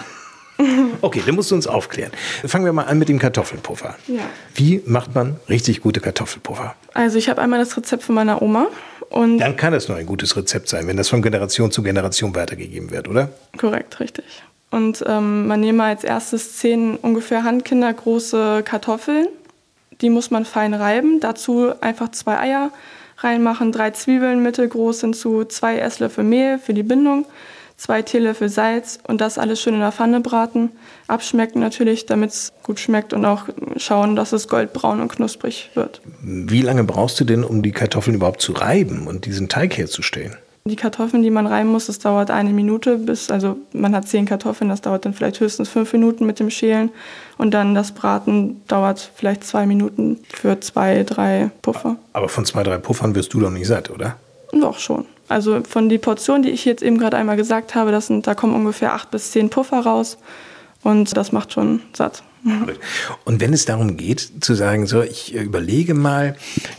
Okay, dann musst du uns aufklären. Fangen wir mal an mit dem Kartoffelpuffer. Ja. Wie macht man richtig gute Kartoffelpuffer? Also ich habe einmal das Rezept von meiner Oma. Und dann kann es nur ein gutes Rezept sein, wenn das von Generation zu Generation weitergegeben wird, oder? Korrekt, richtig. Und ähm, man nehme als erstes zehn ungefähr handkindergroße Kartoffeln. Die muss man fein reiben. Dazu einfach zwei Eier reinmachen, drei Zwiebeln mittelgroß hinzu, zwei Esslöffel Mehl für die Bindung, zwei Teelöffel Salz und das alles schön in der Pfanne braten. Abschmecken natürlich, damit es gut schmeckt und auch schauen, dass es goldbraun und knusprig wird. Wie lange brauchst du denn, um die Kartoffeln überhaupt zu reiben und diesen Teig herzustellen? Die Kartoffeln, die man reiben muss, das dauert eine Minute, bis, also man hat zehn Kartoffeln, das dauert dann vielleicht höchstens fünf Minuten mit dem Schälen und dann das Braten dauert vielleicht zwei Minuten für zwei, drei Puffer. Aber von zwei, drei Puffern wirst du doch nicht satt, oder? Doch schon. Also von die Portion, die ich jetzt eben gerade einmal gesagt habe, das sind, da kommen ungefähr acht bis zehn Puffer raus und das macht schon satt. Und wenn es darum geht, zu sagen, so, ich überlege mal,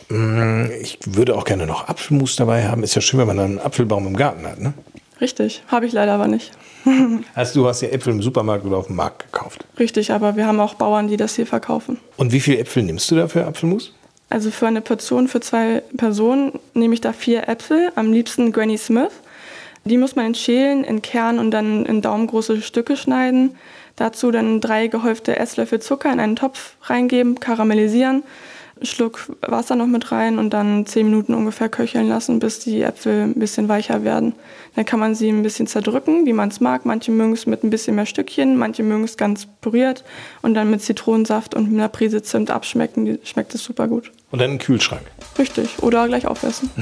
ich würde auch gerne noch Apfelmus dabei haben. Ist ja schön, wenn man einen Apfelbaum im Garten hat, ne? Richtig, habe ich leider aber nicht. Also du hast ja Äpfel im Supermarkt oder auf dem Markt gekauft? Richtig, aber wir haben auch Bauern, die das hier verkaufen. Und wie viele Äpfel nimmst du da für Apfelmus? Also für eine Portion für zwei Personen nehme ich da vier Äpfel, am liebsten Granny Smith. Die muss man in Schälen, in Kern und dann in daumengroße Stücke schneiden. Dazu dann drei gehäufte Esslöffel Zucker in einen Topf reingeben, karamellisieren, einen Schluck Wasser noch mit rein und dann zehn Minuten ungefähr köcheln lassen, bis die Äpfel ein bisschen weicher werden. Dann kann man sie ein bisschen zerdrücken, wie man es mag. Manche mögen es mit ein bisschen mehr Stückchen, manche mögen es ganz püriert und dann mit Zitronensaft und einer Prise Zimt abschmecken. Die schmeckt es super gut. Und dann im Kühlschrank? Richtig, oder gleich aufessen.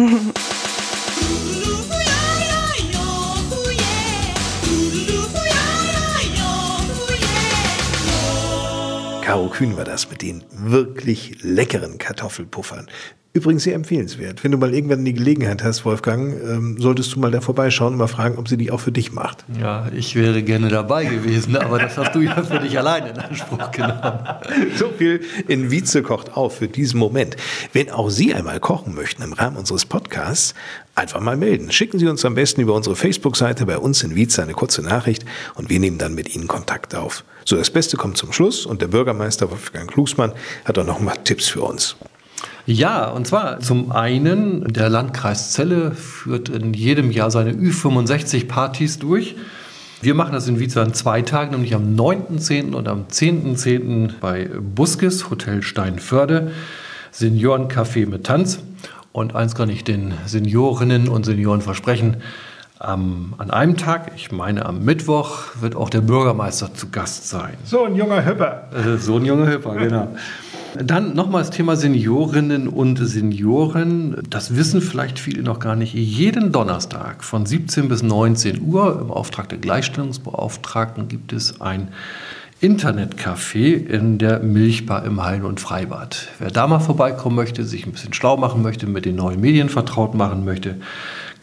Caro Kühn war das mit den wirklich leckeren Kartoffelpuffern. Übrigens sehr empfehlenswert. Wenn du mal irgendwann die Gelegenheit hast, Wolfgang, ähm, solltest du mal da vorbeischauen und mal fragen, ob sie die auch für dich macht. Ja, ich wäre gerne dabei gewesen, aber das hast du ja für dich alleine in Anspruch genommen. So viel in Vize kocht auf für diesen Moment. Wenn auch Sie einmal kochen möchten im Rahmen unseres Podcasts, einfach mal melden. Schicken Sie uns am besten über unsere Facebook-Seite bei uns in Vize eine kurze Nachricht und wir nehmen dann mit Ihnen Kontakt auf. So, das Beste kommt zum Schluss und der Bürgermeister Wolfgang Klugsmann hat auch noch mal Tipps für uns. Ja, und zwar zum einen, der Landkreis Celle führt in jedem Jahr seine Ü fünfundsechzig Partys durch. Wir machen das in Vize an zwei Tagen, nämlich am neunten zehnten und am zehnten zehnten bei Buskes, Hotel Steinförde, Seniorencafé mit Tanz. Und eins kann ich den Seniorinnen und Senioren versprechen, ähm, an einem Tag, ich meine am Mittwoch, wird auch der Bürgermeister zu Gast sein. So ein junger Hüpper. Äh, so ein junger Hüpper, genau. Dann nochmal das Thema Seniorinnen und Senioren. Das wissen vielleicht viele noch gar nicht. Jeden Donnerstag von siebzehn bis neunzehn Uhr im Auftrag der Gleichstellungsbeauftragten gibt es ein Internetcafé in der Milchbar im Hallen- und Freibad. Wer da mal vorbeikommen möchte, sich ein bisschen schlau machen möchte, mit den neuen Medien vertraut machen möchte,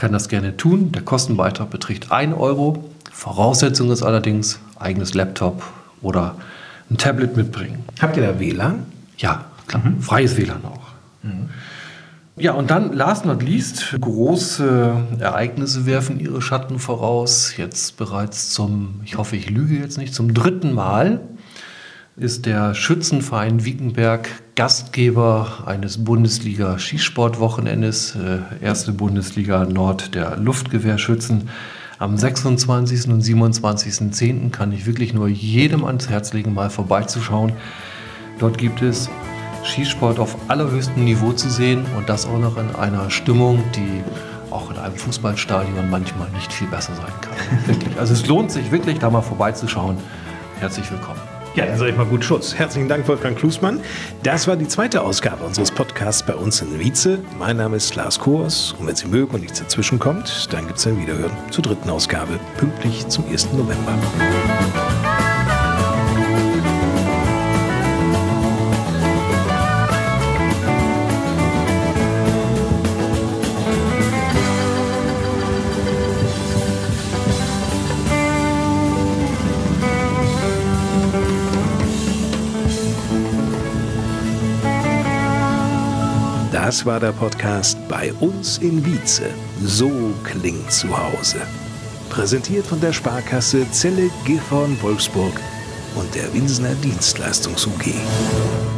kann das gerne tun. Der Kostenbeitrag beträgt ein Euro. Voraussetzung ist allerdings eigenes Laptop oder ein Tablet mitbringen. Habt ihr da W L A N? Ja, klar. Mhm. Freies W L A N auch. Mhm. Ja, und dann, last not least, große Ereignisse werfen ihre Schatten voraus. Jetzt bereits zum, ich hoffe, ich lüge jetzt nicht, zum dritten Mal ist der Schützenverein Wiekenberg Gastgeber eines Bundesliga-Skisportwochenendes, äh, erste Bundesliga Nord der Luftgewehrschützen. Am sechsundzwanzigsten und siebenundzwanzigsten zehnten kann ich wirklich nur jedem ans Herz legen, mal vorbeizuschauen. Dort gibt es Skisport auf allerhöchstem Niveau zu sehen und das auch noch in einer Stimmung, die auch in einem Fußballstadion manchmal nicht viel besser sein kann. Wirklich. Also es lohnt sich wirklich, da mal vorbeizuschauen. Herzlich willkommen. Ja, dann sage ich mal gut Schuss. Herzlichen Dank, Wolfgang Klusmann. Das war die zweite Ausgabe unseres Podcasts bei uns in Wietze. Mein Name ist Lars Kors und wenn Sie mögen und nichts dazwischen kommt, dann gibt es ein Wiederhören zur dritten Ausgabe, pünktlich zum ersten November. Das war der Podcast bei uns in Wietze. So klingt zu Hause. Präsentiert von der Sparkasse Celle Gifhorn Wolfsburg und der Winsener Dienstleistungs-U G.